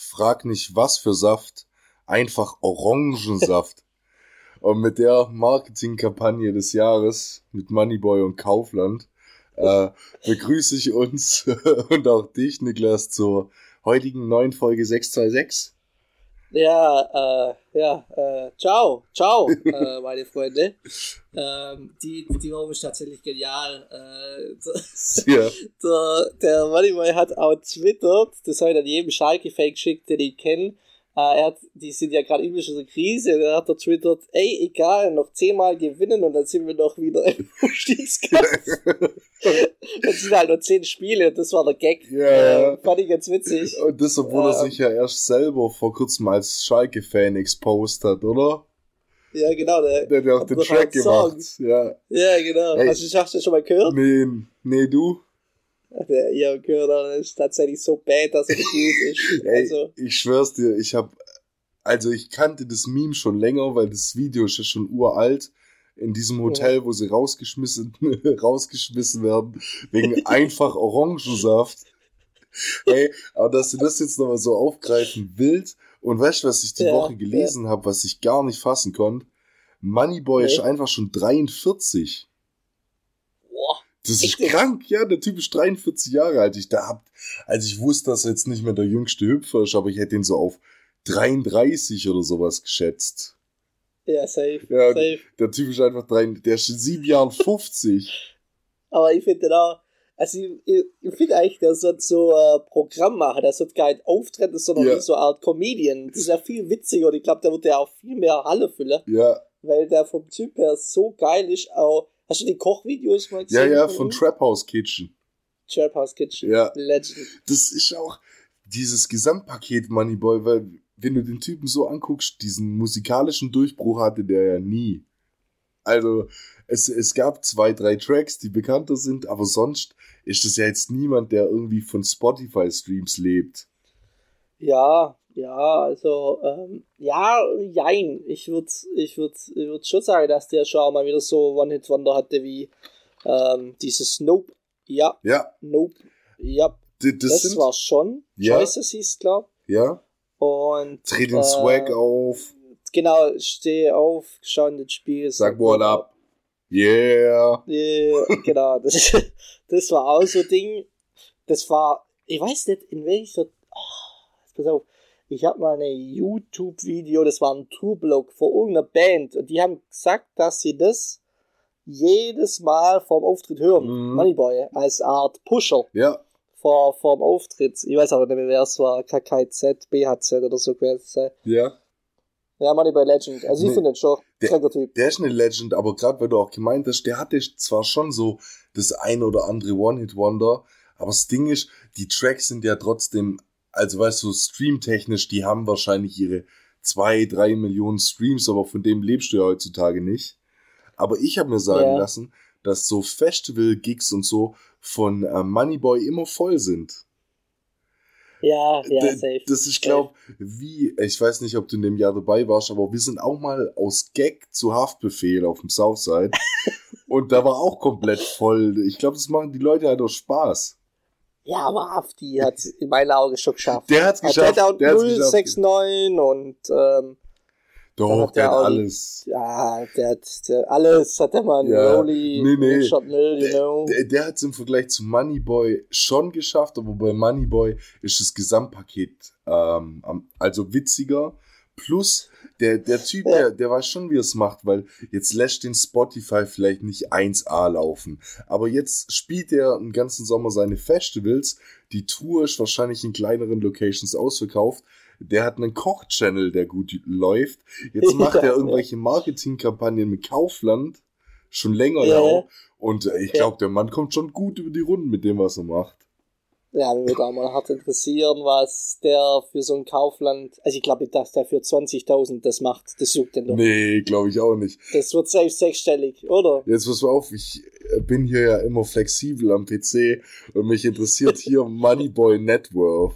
frag nicht was für Saft, einfach Orangensaft. Und mit der Marketingkampagne des Jahres mit Moneyboy und Kaufland begrüße ich uns und auch dich, Niklas, zur heutigen neuen Folge 626. Ciao, meine Freunde. Die Woche ist tatsächlich genial. Der Moneyboy hat auch twittert, das habe ich an jedem Schalke-Fan geschickt, den ich kenne. Die sind ja gerade üblich in der Krise, und dann hat er twittert, ey, egal, noch 10-mal gewinnen und dann sind wir noch wieder im Aufstiegskampf. Das sind halt nur 10 Spiele, das war der Gag. Ja. Fand ich ganz witzig. Und das, obwohl er sich ja erst selber vor kurzem als Schalke-Fan exposed hat, oder? Ja, genau. Der hat ja auch den Track gemacht. Ja, genau. Hey. Hast du das schon mal gehört? Nee, du? Ja, gehört, das ist tatsächlich so bad, dass er gut ist. Also. Ich schwör's dir, ich kannte das Meme schon länger, weil das Video ist ja schon uralt, in diesem Hotel, wo sie rausgeschmissen werden, wegen einfach Orangensaft. Hey, aber dass du das jetzt nochmal so aufgreifen willst, und weißt du, was ich die Woche gelesen habe, was ich gar nicht fassen konnte? Moneyboy ist einfach schon 43. Das ist krank, ja, der Typ ist 43 Jahre alt. Ich wusste, dass er jetzt nicht mehr der jüngste Hüpfer ist, aber ich hätte ihn so auf 33 oder sowas geschätzt. Ja, safe. Ja, safe. Der Typ ist einfach der ist in 7 Jahren 50. Aber ich finde auch, also ich finde eigentlich, der sollte so ein Programm machen, der sollte gar nicht auftreten, sondern wie so eine Art Comedian. Das ist ja viel witziger und ich glaube, der wird ja auch viel mehr Halle füllen. Ja. Weil der vom Typ her so geil ist, auch. Hast du die Kochvideos mal gesehen? Ja, von Trap House Kitchen. Trap House Kitchen, ja. Legend. Das ist auch dieses Gesamtpaket Moneyboy, weil wenn du den Typen so anguckst, diesen musikalischen Durchbruch hatte der ja nie. Also es gab 2, 3 Tracks, die bekannter sind, aber sonst ist das ja jetzt niemand, der irgendwie von Spotify-Streams lebt. Ja, also, jein. Ich würd schon sagen, dass der schon auch mal wieder so One-Hit-Wonder hatte wie dieses Nope. Ja. Nope. Ja. Das war schon. Choices hieß, glaub. Ja. Und dreh den Swag auf. Genau, steh auf, schau in das Spiel. Sag what up. Yeah. Genau. Das war auch so ein Ding. Das war, ich weiß nicht, in welcher. Pass auf. Ich habe mal ein YouTube-Video, das war ein Tourblog von irgendeiner Band und die haben gesagt, dass sie das jedes Mal vorm Auftritt hören. Moneyboy, als Art Pusher. Ja. Vorm Auftritt. Ich weiß aber nicht mehr, wer es war. KKZ, BHZ oder so gewesen. Ja. Ja, Moneyboy Legend. Also ich finde den schon kranker Typ. Der ist eine Legend, aber gerade weil du auch gemeint hast, der hatte zwar schon so das ein oder andere One-Hit-Wonder, aber das Ding ist, die Tracks sind ja trotzdem, also weißt du, streamtechnisch, die haben wahrscheinlich ihre 2-3 Millionen Streams, aber von dem lebst du ja heutzutage nicht. Aber ich habe mir sagen lassen, dass so Festival-Gigs und so von Moneyboy immer voll sind. Ja, safe. Das ist, glaube ich weiß nicht, ob du in dem Jahr dabei warst, aber wir sind auch mal aus Gag zu Haftbefehl auf dem Southside und da war auch komplett voll. Ich glaube, das machen die Leute halt auch Spaß. Ja, aber Hafti hat es in meinen Augen schon geschafft. Der hat's geschafft. Der hat 069 und doch, der hat alles. Ja, der hat alles, hat der mal einen Rolli, Shot Mill, you know. Der hat es im Vergleich zu Moneyboy schon geschafft, aber bei Moneyboy ist das Gesamtpaket also witziger. Plus, der Typ, der weiß schon, wie er es macht, weil jetzt lässt den Spotify vielleicht nicht 1A laufen. Aber jetzt spielt er den ganzen Sommer seine Festivals. Die Tour ist wahrscheinlich in kleineren Locations ausverkauft. Der hat einen Koch-Channel, der gut läuft. Jetzt macht er irgendwelche Marketingkampagnen mit Kaufland. Schon länger ja. Und ich glaube, der Mann kommt schon gut über die Runden mit dem, was er macht. Ja, mir würde auch mal hart interessieren, was der für so ein Kaufland, also ich glaube nicht, dass der für 20.000 das macht, das juckt den doch. Nee, glaube ich auch nicht. Das wird safe sechsstellig, oder? Jetzt pass mal auf, ich bin hier ja immer flexibel am PC und mich interessiert hier Moneyboy Network.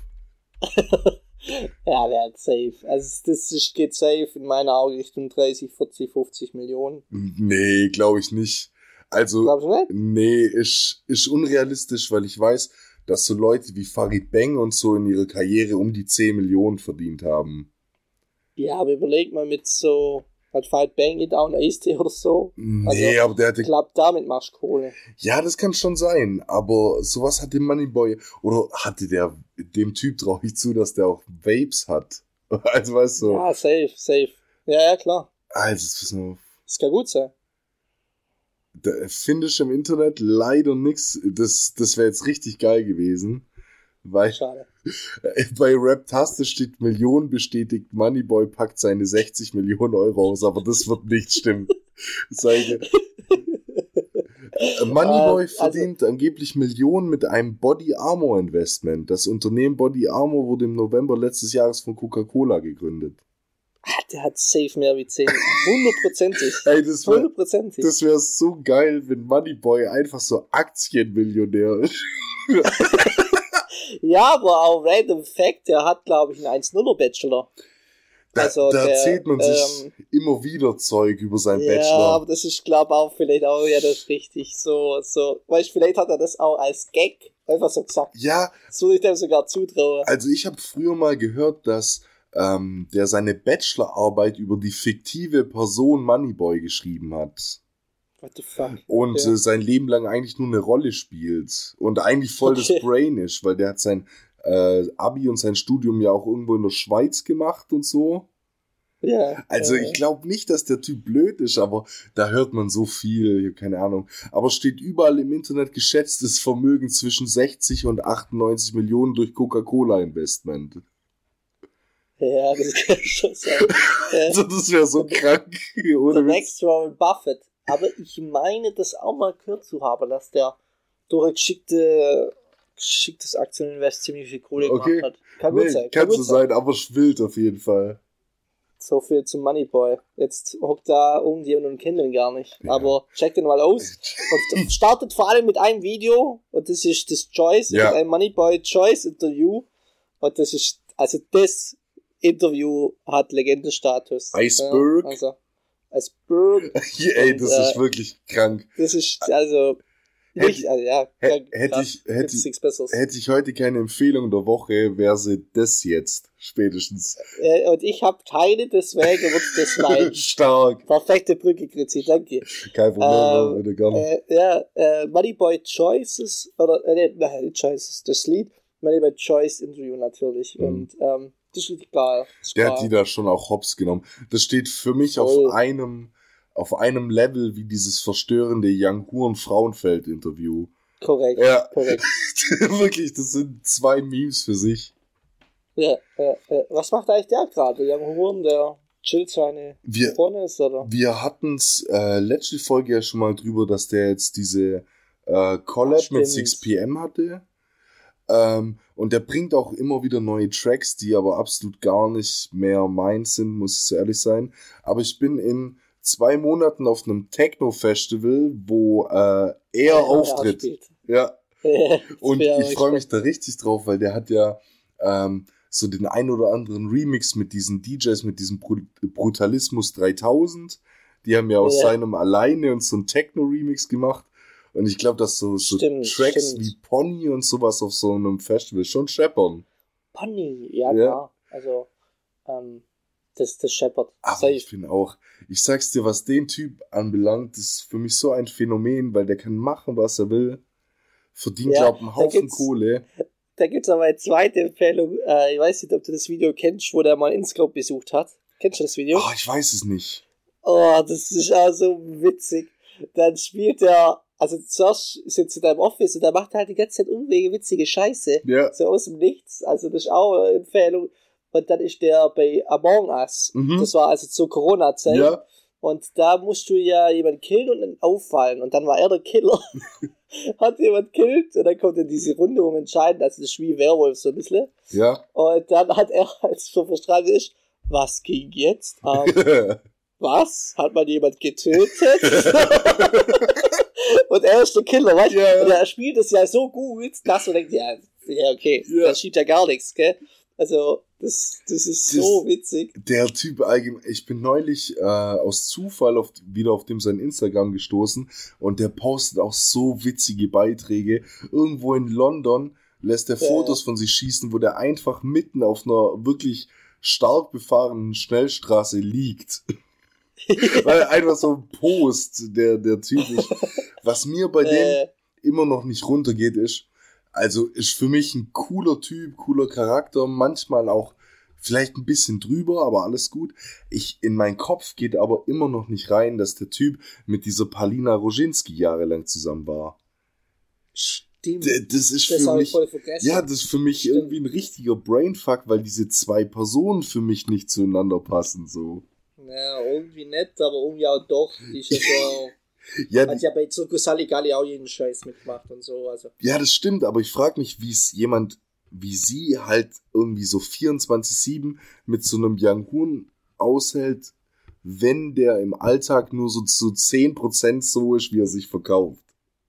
Ja, der hat safe. Also geht safe in meiner Augen Richtung 30, 40, 50 Millionen. Nee, glaube ich nicht. Also, glaubst du nicht? Nee, ist unrealistisch, weil ich weiß, dass so Leute wie Farid Bang und so in ihrer Karriere um die 10 Millionen verdient haben. Ja, aber überleg mal mit so, hat Fight Bang It Down Eistee oder so. Nee, aber der hatte... Ich glaube, damit machst du Kohle. Ja, das kann schon sein, aber sowas hat dem Moneyboy, oder hatte der, dem Typ traue ich zu, dass der auch Vapes hat. Also weißt du. Ja, safe. Ja, klar. Also, Das kann gut sein. da finde ich im Internet leider nix. Das wäre jetzt richtig geil gewesen. Weil Schade. bei Raptaste steht Millionen bestätigt, Moneyboy packt seine 60 Millionen Euro aus, aber das wird nicht stimmen. Moneyboy verdient angeblich Millionen mit einem Body Armor Investment. Das Unternehmen Body Armor wurde im November letztes Jahres von Coca-Cola gegründet. Der hat safe mehr wie 10. 100%. Ey, das wäre 100%. so geil, wenn Moneyboy einfach so Aktienmillionär ist. Ja, aber auch Random Fact, der hat, glaube ich, einen 1-0er Bachelor. Da erzählt man sich immer wieder Zeug über seinen Bachelor. Ja, aber das ist, glaube ich, auch vielleicht auch, ja, das ist richtig so, weißt du, vielleicht hat er das auch als Gag einfach so gesagt. Ja. Das würde ich dem sogar zutrauen. Also ich habe früher mal gehört, dass der seine Bachelorarbeit über die fiktive Person Moneyboy geschrieben hat. What the fuck? Und sein Leben lang eigentlich nur eine Rolle spielt. Und eigentlich voll das Brain ist, weil der hat sein Abi und sein Studium ja auch irgendwo in der Schweiz gemacht und so. Ja. Also ich glaube nicht, dass der Typ blöd ist, aber da hört man so viel, keine Ahnung. Aber steht überall im Internet geschätztes Vermögen zwischen 60 und 98 Millionen durch Coca-Cola-Investment. Ja, das kann schon sein. Also das wäre so krank. Der Next Warren Buffett. Aber ich meine, das auch mal gehört zu haben, dass der durch ein geschicktes Aktieninvest ziemlich viel Kohle gemacht hat. Kann gut sein. Kann so sein, aber wild auf jeden Fall. So viel zum Moneyboy. Jetzt hockt da irgendjemand und kennt ihn gar nicht. Ja. Aber checkt den mal aus. Und startet vor allem mit einem Video. Und das ist das Choice. Ja. Ein Moneyboy Choice Interview. Und das ist, also das Interview hat Legendenstatus. Iceberg. Ja, also Iceberg. Ey, das ist wirklich krank. Das ist, also, nicht, also ja, hätte ich heute keine Empfehlung der Woche, wäre sie das jetzt, spätestens. Und ich habe keine, deswegen wird das mein. Stark. Perfekte Brücke, Grüezi, danke. Kein Problem, würde gerne. Moneyboy Choices, oder, nicht Choices, das Lied, Moneyboy Choice Interview natürlich, und, das ist richtig geil. Der hat die da schon auch hops genommen. Das steht für mich auf einem Level wie dieses verstörende Young Huren Frauenfeld Interview. Korrekt. Ja. Korrekt. Wirklich, das sind 2 Memes für sich. Ja. Was macht eigentlich der gerade? Young Huren, der chillt seine Bonnes, oder? Wir hatten's letzte Folge ja schon mal drüber, dass der jetzt diese Collab mit 6pm hatte. Und der bringt auch immer wieder neue Tracks, die aber absolut gar nicht mehr meins sind, muss ich so ehrlich sein. Aber ich bin in 2 Monaten auf einem Techno-Festival, wo er auftritt. Ja. Und ich freue mich da richtig drauf, weil der hat ja so den ein oder anderen Remix mit diesen DJs, mit diesem Brutalismus 3000. Die haben ja aus seinem Alleine und so einen Techno-Remix gemacht. Und ich glaube, dass so Tracks wie Pony und sowas auf so einem Festival schon scheppern. Pony, ja klar. Also, das scheppert. Aber ich finde auch, ich sag's dir, was den Typ anbelangt, das ist für mich so ein Phänomen, weil der kann machen, was er will. Verdient, glaube ich, einen Haufen Kohle. Da gibt's aber eine zweite Empfehlung. Ich weiß nicht, ob du das Video kennst, wo der mal Inscope besucht hat. Kennst du das Video? Oh, ich weiß es nicht. Oh, das ist auch so witzig. Dann spielt er, also zuerst sitzt er in deinem Office und er macht halt die ganze Zeit Umwege, witzige Scheiße. Ja. So aus dem Nichts. Also das ist auch eine Empfehlung. Und dann ist der bei Among Us. Mhm. Das war also zur Corona-Zeit. Ja. Und da musst du ja jemanden killen und dann auffallen. Und dann war er der Killer. Hat jemand killt und dann kommt dann diese Runde, wo man entscheiden, also das ist wie Werwolf so ein bisschen. Ja. Und dann hat er, als so verstrahlt ist, was ging jetzt? Was? Hat man jemand getötet? Und er ist der Killer, weißt du? Yeah. Und er spielt es ja so gut, dass man denkt, ja okay, das schiebt ja gar nichts, gell? Also, das ist so witzig. Der Typ allgemein, ich bin neulich aus Zufall wieder auf dem sein Instagram gestoßen und der postet auch so witzige Beiträge. Irgendwo in London lässt er Fotos von sich schießen, wo der einfach mitten auf einer wirklich stark befahrenen Schnellstraße liegt. Weil einfach so ein Post, der Typ ist. Was mir bei dem immer noch nicht runtergeht, ist für mich ein cooler Typ, cooler Charakter, manchmal auch vielleicht ein bisschen drüber, aber alles gut. In meinen Kopf geht aber immer noch nicht rein, dass der Typ mit dieser Palina Roginski jahrelang zusammen war. Stimmt. Das ist für mich, voll vergessen. Ja, das ist für mich irgendwie ein richtiger Brainfuck, weil diese zwei Personen für mich nicht zueinander passen, so. Ja, irgendwie nett, aber irgendwie auch doch. Die ist ja so... hat ja bei Circus Halligalli auch jeden Scheiß mitgemacht und so, also. Ja, das stimmt, aber ich frage mich, wie es jemand wie sie halt irgendwie so 24/7 mit so einem Young Hoon aushält, wenn der im Alltag nur so zu 10% so ist, wie er sich verkauft.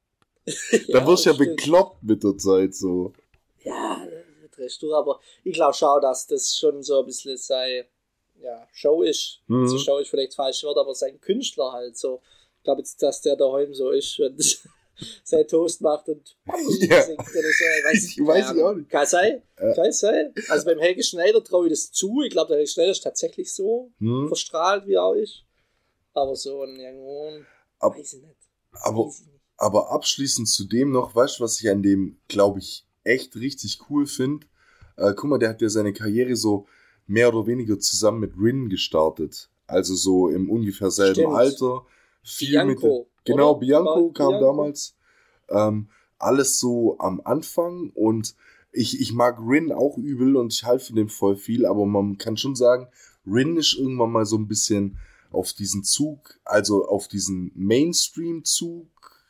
Da wirst du ja bekloppt mit der Zeit, so. Ja, drehst du, aber ich glaube schon, dass das schon so ein bisschen sei, ja, Show ist. Also Show ist vielleicht falsch Wort, aber sein Künstler halt so. Ich glaube jetzt, dass der daheim so ist, wenn sein Toast macht und singt oder so. Weiß ich auch nicht. Kann sein. Also beim Helge Schneider traue ich das zu. Ich glaube, der Helge Schneider ist tatsächlich so verstrahlt, wie er auch ist. Aber so ein Young weiß ich nicht. Aber abschließend zu dem noch, weißt du, was ich an dem, glaube ich, echt richtig cool finde? Guck mal, der hat ja seine Karriere so mehr oder weniger zusammen mit Rin gestartet. Also so im ungefähr selben Alter. Bianco. Bianco kam damals. Alles so am Anfang und ich mag Rin auch übel und ich halte von dem voll viel, aber man kann schon sagen, Rin ist irgendwann mal so ein bisschen auf diesen Zug, also auf diesen Mainstream-Zug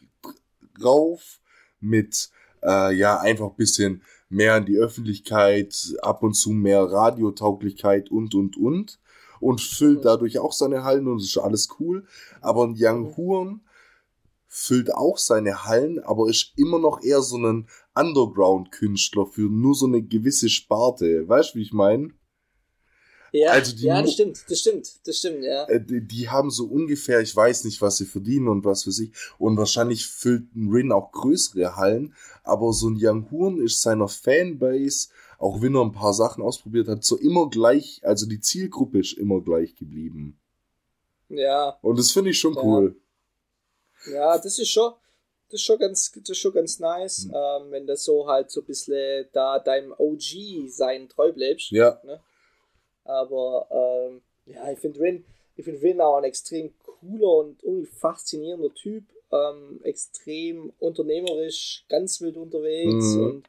rauf mit einfach ein bisschen mehr in die Öffentlichkeit, ab und zu mehr Radiotauglichkeit und füllt dadurch auch seine Hallen und ist alles cool. Aber ein Young Hoon füllt auch seine Hallen, aber ist immer noch eher so ein Underground-Künstler für nur so eine gewisse Sparte. Weißt du, wie ich meine? Ja, also das stimmt, ja. Die haben so ungefähr, ich weiß nicht, was sie verdienen und was für sich. Und wahrscheinlich füllt ein Rin auch größere Hallen, aber so ein Young Hoon ist seiner Fanbase, auch wenn er ein paar Sachen ausprobiert hat, so immer gleich, also die Zielgruppe ist immer gleich geblieben. Ja. Und das finde ich schon cool. Ja, das ist schon ganz nice, wenn das so halt so ein bisschen da deinem OG sein treu bleibst. Ja. Ne? Aber ich finde Rin auch ein extrem cooler und irgendwie faszinierender Typ, extrem unternehmerisch, ganz wild unterwegs und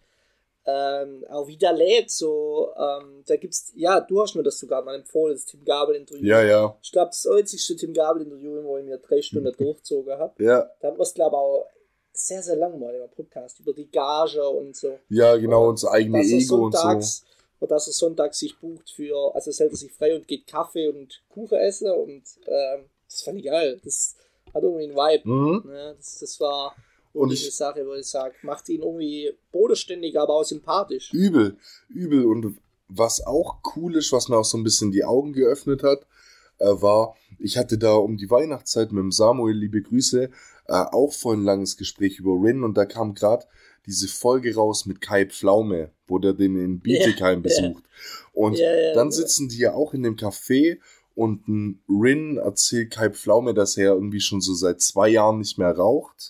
auch wie der lädt, so, da gibt's, du hast mir das sogar mal empfohlen, das Tim Gabel-Interview. Ja. Ich glaube, das einzigste Tim Gabel-Interview, wo ich mir 3 Stunden durchgezogen habe. Ja. Da haben wir es, glaube ich, auch sehr, sehr lang mal im Podcast über die Gage und so. Ja, genau, und das eigene Ego und so. Und dass er sonntags sich bucht also hält er sich frei und geht Kaffee und Kuchen essen und das fand ich geil. Das hat irgendwie einen Vibe. Ne? Das war und eine Sache, wo ich sage, macht ihn irgendwie bodenständig, aber auch sympathisch. Übel. Und was auch cool ist, was mir auch so ein bisschen die Augen geöffnet hat, war, ich hatte da um die Weihnachtszeit mit dem Samuel, liebe Grüße, auch voll ein langes Gespräch über Rin und da kam gerade diese Folge raus mit Kai Pflaume, wo der den in Bietigheim besucht. Und dann sitzen die ja auch in dem Café und ein Rin erzählt Kai Pflaume, dass er irgendwie schon so seit 2 Jahren nicht mehr raucht.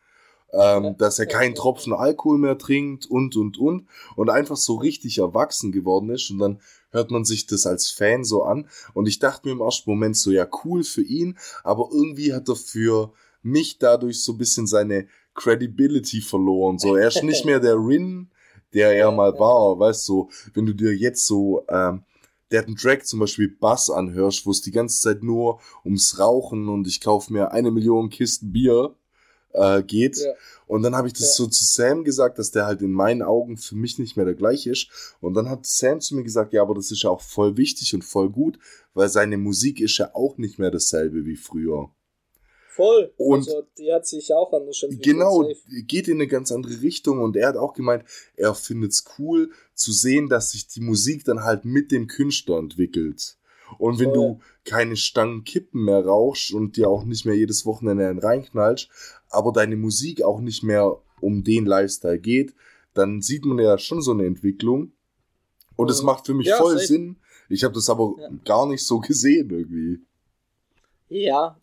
Dass er keinen Tropfen Alkohol mehr trinkt und einfach so richtig erwachsen geworden ist und dann hört man sich das als Fan so an und ich dachte mir im ersten Moment so, ja cool für ihn, aber irgendwie hat er für mich dadurch so ein bisschen seine Credibility verloren, so er ist nicht mehr der Rin, der er mal war, weißt du, wenn du dir jetzt so der hat einen Track zum Beispiel Bass anhörst, wo es die ganze Zeit nur ums Rauchen und ich kaufe mir 1 Million Kisten Bier geht. Ja. Und dann habe ich das so zu Sam gesagt, dass der halt in meinen Augen für mich nicht mehr der gleiche ist. Und dann hat Sam zu mir gesagt, ja, aber das ist ja auch voll wichtig und voll gut, weil seine Musik ist ja auch nicht mehr dasselbe wie früher. Voll. Und also die hat sich auch anders entwickelt. Genau, geht in eine ganz andere Richtung und er hat auch gemeint, er findet es cool zu sehen, dass sich die Musik dann halt mit dem Künstler entwickelt. Und wenn du keine Stangen Kippen mehr rauchst und dir auch nicht mehr jedes Wochenende einen reinknallst, aber deine Musik auch nicht mehr um den Lifestyle geht, dann sieht man ja schon so eine Entwicklung. Und es macht für mich Ja, voll safe. Sinn. Ich habe das aber gar nicht so gesehen irgendwie. Ja,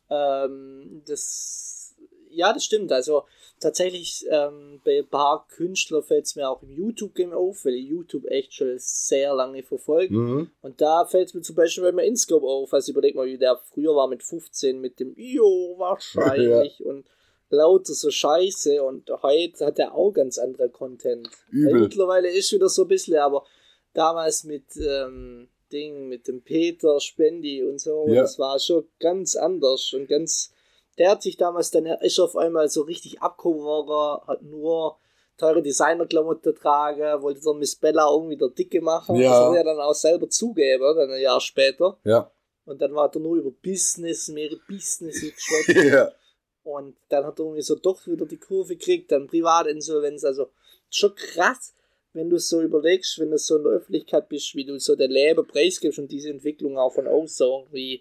das stimmt. Also tatsächlich bei ein paar Künstlern fällt es mir auch im YouTube-Game auf, weil ich YouTube echt schon sehr lange verfolge. Mhm. Und da fällt es mir zum Beispiel bei mir Inscope auf. Also überleg mal, wie der früher war mit 15 mit dem wahrscheinlich und lauter so Scheiße. Und heute hat er auch ganz andere Content. Übel. Weil mittlerweile ist wieder so ein bisschen, aber damals mit mit dem Peter Spendi und so, das war schon ganz anders und ganz. Der hat sich damals dann, ist auf einmal so richtig abgehoben, hat nur teure Designerklamotten tragen, wollte dann Miss Bella irgendwie der Dicke machen. Ja. Das hat er dann auch selber zugegeben, dann ein Jahr später. Ja. Und dann war er nur über mehrere Business geschwätzt. Ja. Und dann hat er irgendwie so doch wieder die Kurve gekriegt, dann Privatinsolvenz. Also schon krass, wenn du so überlegst, wenn du so in der Öffentlichkeit bist, wie du so dein Leben preisgibst und diese Entwicklung auch von außen irgendwie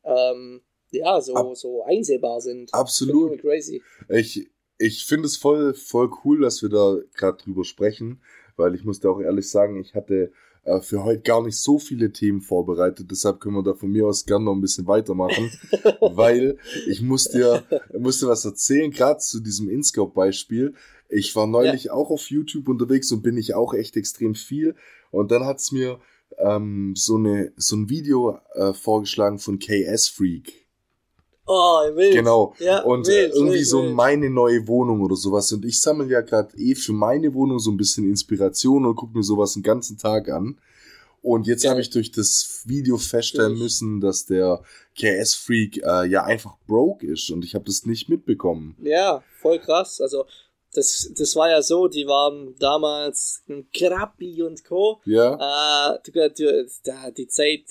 so einsehbar sind. Absolut. Crazy. Ich finde es voll cool, dass wir da gerade drüber sprechen, weil ich muss dir auch ehrlich sagen, ich hatte für heute gar nicht so viele Themen vorbereitet, deshalb können wir da von mir aus gerne noch ein bisschen weitermachen, weil ich muss dir was erzählen, gerade zu diesem InScope-Beispiel. Ich war neulich auch auf YouTube unterwegs und bin ich auch echt extrem viel und dann hat es mir so ein Video vorgeschlagen von KS Freak. Oh, wild. Genau. Ja, und wild, irgendwie wild, so wild. meine neue Wohnung oder sowas. Und ich sammle ja gerade für meine Wohnung so ein bisschen Inspiration und gucke mir sowas den ganzen Tag an. Und jetzt habe ich durch das Video feststellen müssen, dass der KS Freak ja einfach broke ist. Und ich habe das nicht mitbekommen. Ja, voll krass. Also das war ja so, die waren damals ein Krappi und Co. Ja. Die Zeit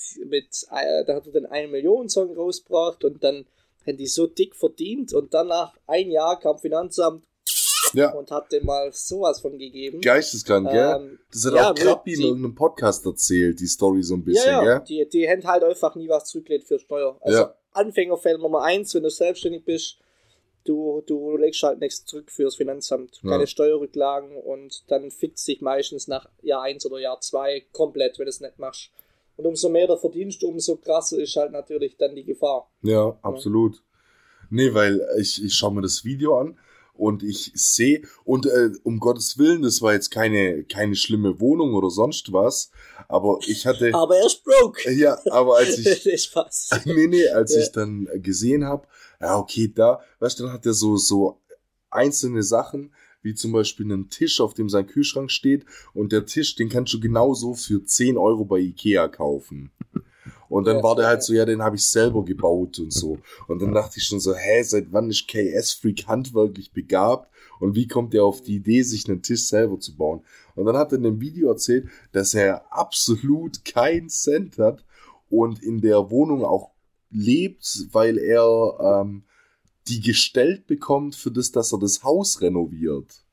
da hat er den 1 Million Song rausgebracht und dann haben die so dick verdient und dann nach ein Jahr kam Finanzamt und hat dem mal sowas von gegeben. Geisteskrank, gell? Das hat auch Krappi in irgendeinem Podcast erzählt, die Story so ein bisschen, gell? Die haben halt einfach nie was zurückgelegt für Steuer. Also Anfängerfehler Nummer 1, wenn du selbstständig bist, du legst halt nichts zurück fürs Finanzamt, keine Steuerrücklagen und dann fixt sich meistens nach Jahr 1 oder Jahr 2 komplett, wenn du es nicht machst. Und umso mehr du verdienst, umso krasser ist halt natürlich dann die Gefahr. Ja, absolut. Nee, weil ich schaue mir das Video an und ich sehe, und um Gottes Willen, das war jetzt keine schlimme Wohnung oder sonst was, aber ich hatte... Aber er ist broke. Ja, aber als ich... Spaß. Als ich dann gesehen habe, ja, okay, weißt du, dann hat er so einzelne Sachen, wie zum Beispiel einen Tisch, auf dem sein Kühlschrank steht, und der Tisch, den kannst du genauso für 10 Euro bei Ikea kaufen. Und dann war der halt so, ja, den habe ich selber gebaut und so. Und dann dachte ich schon so, seit wann ist KS Freak handwerklich begabt? Und wie kommt er auf die Idee, sich einen Tisch selber zu bauen? Und dann hat er in dem Video erzählt, dass er absolut keinen Cent hat und in der Wohnung auch lebt, weil er die gestellt bekommt für das, dass er das Haus renoviert.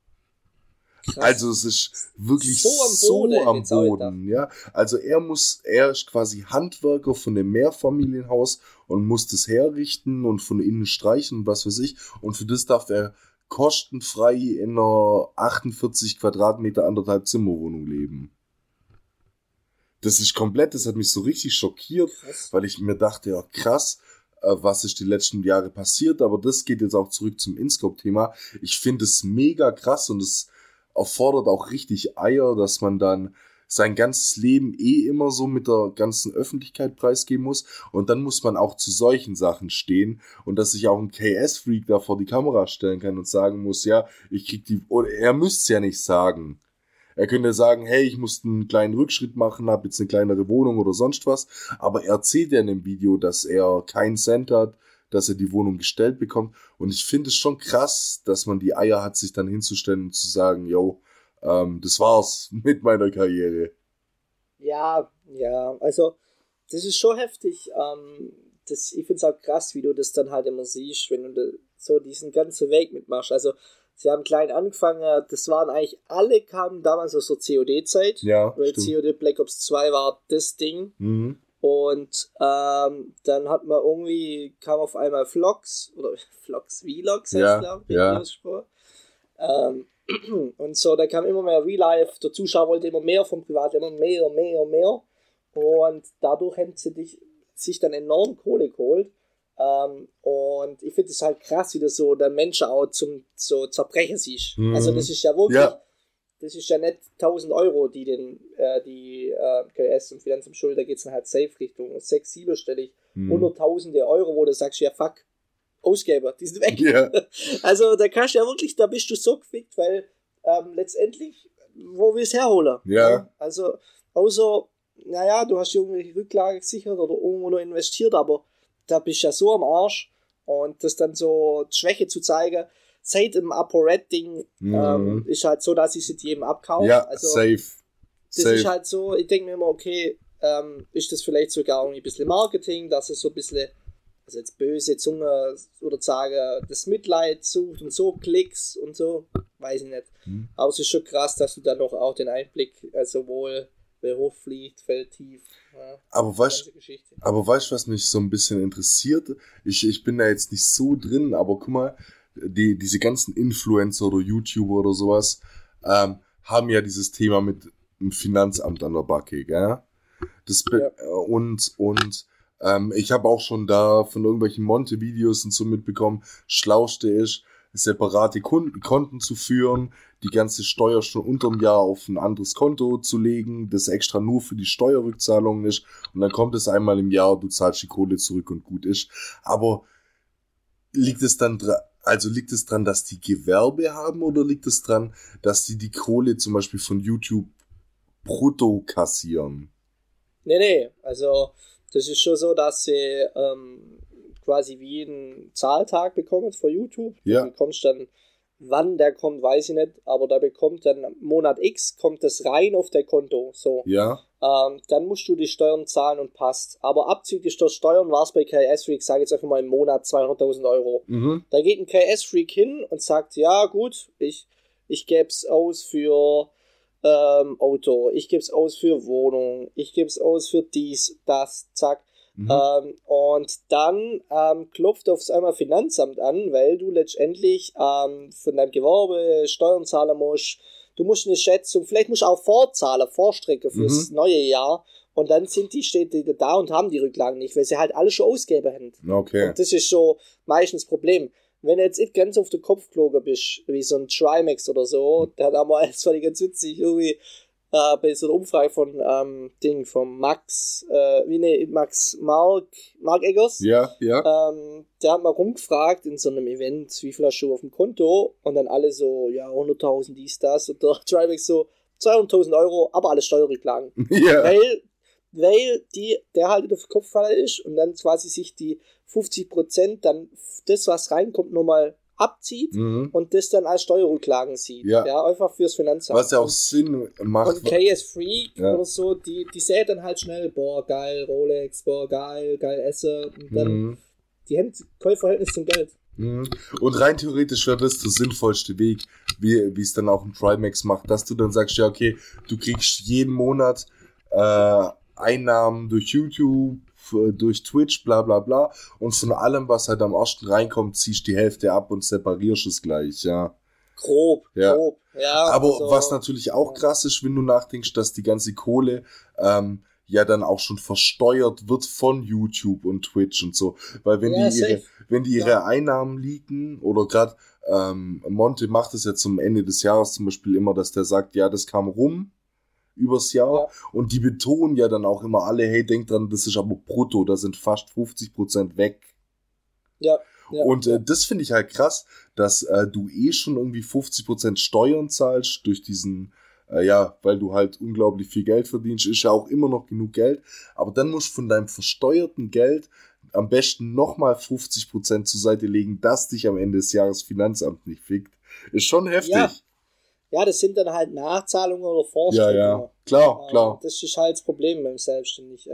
Krass. Also es ist wirklich so am Boden, ja. Also er ist quasi Handwerker von dem Mehrfamilienhaus und muss das herrichten und von innen streichen und was weiß ich. Und für das darf er kostenfrei in einer 48 Quadratmeter 1,5 Zimmerwohnung leben. Das ist komplett, das hat mich so richtig schockiert, weil ich mir dachte, ja krass, was ist die letzten Jahre passiert, aber das geht jetzt auch zurück zum InScope-Thema. Ich finde es mega krass und es erfordert auch richtig Eier, dass man dann sein ganzes Leben immer so mit der ganzen Öffentlichkeit preisgeben muss und dann muss man auch zu solchen Sachen stehen und dass sich auch ein KS-Freak da vor die Kamera stellen kann und sagen muss, ja, ich krieg oder er müsste es ja nicht sagen. Er könnte sagen, hey, ich muss einen kleinen Rückschritt machen, habe jetzt eine kleinere Wohnung oder sonst was, aber er erzählt ja in dem Video, dass er keinen Cent hat, dass er die Wohnung gestellt bekommt und ich finde es schon krass, dass man die Eier hat, sich dann hinzustellen und zu sagen, yo, das war's mit meiner Karriere. Ja, also das ist schon heftig. Ich finde es auch krass, wie du das dann halt immer siehst, wenn du so diesen ganzen Weg mitmachst. Also sie haben klein angefangen, das waren eigentlich alle, kamen damals aus der COD-Zeit, weil COD Black Ops 2 war das Ding. Mhm. Und dann hat man kam auf einmal Vlogs, heißt glaube ich, Videospur. Und so, da kam immer mehr Real Life, der Zuschauer wollte immer mehr vom Privat, immer mehr. Und dadurch haben sie sich dann enorm Kohle geholt. Und ich finde es halt krass, wie das so der Mensch auch zum so zerbrechen siehst. Also das ist ja wirklich, das ist ja nicht 1.000 Euro, die die KS und Finanzamt schulden, da geht es dann halt safe Richtung 6, 7-stellig, hunderttausende Euro, wo du sagst, ja fuck, Ausgeber, die sind weg. Yeah. Also da kannst du ja wirklich, da bist du so gefickt, weil letztendlich, wo willst du herholen? Ja. Also außer, naja, du hast irgendwelche Rücklage gesichert oder irgendwo noch investiert, aber da bist du ja so am Arsch und das dann so die Schwäche zu zeigen, seit dem ApoRed-Ding ist halt so, dass ich es jedem abkaufe. Ja, also, safe. Das ist halt so, ich denke mir immer, okay, ist das vielleicht sogar irgendwie ein bisschen Marketing, dass es so ein bisschen, also jetzt böse Zunge oder sagen, das Mitleid sucht und so Klicks und so, weiß ich nicht. Aber es ist schon krass, dass du dann noch auch den Einblick, also wohl wer hochfliegt, fällt tief. Ja, aber weißt du, was mich so ein bisschen interessiert? Ich bin da jetzt nicht so drin, aber guck mal, diese ganzen Influencer oder YouTuber oder sowas haben ja dieses Thema mit dem Finanzamt an der Backe, gell? Und ich habe auch schon da von irgendwelchen Monte-Videos und so mitbekommen, Schlauste ist, separate Konten zu führen, die ganze Steuer schon unterm Jahr auf ein anderes Konto zu legen, das extra nur für die Steuerrückzahlung ist und dann kommt es einmal im Jahr, du zahlst die Kohle zurück und gut ist. Aber liegt es dran, dass die Gewerbe haben oder liegt es dran, dass die Kohle zum Beispiel von YouTube brutto kassieren? Nee, also das ist schon so, dass sie quasi wie einen Zahltag bekommen von YouTube. Ja. Du bekommst dann, wann der kommt, weiß ich nicht, aber da bekommt dann Monat X, kommt das rein auf dein Konto. So. Ja. Dann musst du die Steuern zahlen und passt. Aber abzüglich der Steuern war es bei KS-Freak, sage jetzt einfach mal im Monat 200.000 Euro. Da geht ein KS-Freak hin und sagt, ja gut, ich gebe es aus für Auto, ich gebe es aus für Wohnung, ich gebe es aus für dies, das, zack. Und dann klopft aufs einmal Finanzamt an, weil du letztendlich von deinem Gewerbe Steuern zahlen musst. Du musst eine Schätzung, vielleicht musst du auch vorstrecken fürs neue Jahr. Und dann steht die da und haben die Rücklagen nicht, weil sie halt alle schon ausgegeben haben. Okay. Und das ist so meistens das Problem. Wenn du jetzt nicht ganz auf den Kopf geflogen bist, wie so ein Trimax oder so, da haben wir, das fand ich ganz witzig, irgendwie bei so einer Umfrage von Mark Eggers. Ja. Der hat mal rumgefragt in so einem Event, wie viel hast du auf dem Konto? Und dann alle so, ja, 100.000 dies, das. Und der Trimax so, 200.000 Euro, aber alle Steuerrücklagen. Ja. Weil der halt auf den Kopf gefallen ist und dann quasi sich die 50% dann das, was reinkommt, nochmal abzieht und das dann als Steuerrücklagen sieht. Ja, einfach fürs Finanzamt. Was ja auch Sinn macht. Und KS-Freak oder so, die sehen dann halt schnell, boah, geil, Rolex, boah, geil Essen. Und dann, die haben Käuferverhältnis zum Geld. Und rein theoretisch wäre das der sinnvollste Weg, wie es dann auch ein Trimax macht, dass du dann sagst, ja, okay, du kriegst jeden Monat Einnahmen durch YouTube, durch Twitch, bla bla bla, und von allem, was halt am ersten reinkommt, ziehst die Hälfte ab und separierst es gleich, ja. Grob. Ja, aber also, was natürlich auch krass ist, wenn du nachdenkst, dass die ganze Kohle ja dann auch schon versteuert wird von YouTube und Twitch und so, weil wenn die ihre Einnahmen leaken oder gerade Monte macht es ja zum Ende des Jahres zum Beispiel immer, dass der sagt, ja, das kam rum übers Jahr und die betonen ja dann auch immer alle, hey, denk dran, das ist aber brutto, da sind fast 50% weg. Ja. Und das finde ich halt krass, dass du schon irgendwie 50% Steuern zahlst durch diesen, weil du halt unglaublich viel Geld verdienst, ist ja auch immer noch genug Geld, aber dann musst du von deinem versteuerten Geld am besten nochmal 50% zur Seite legen, dass dich am Ende des Jahres Finanzamt nicht fickt. Ist schon heftig. Ja, das sind dann halt Nachzahlungen oder Vorstrecken. Ja, klar. Das ist halt das Problem beim Selbstständig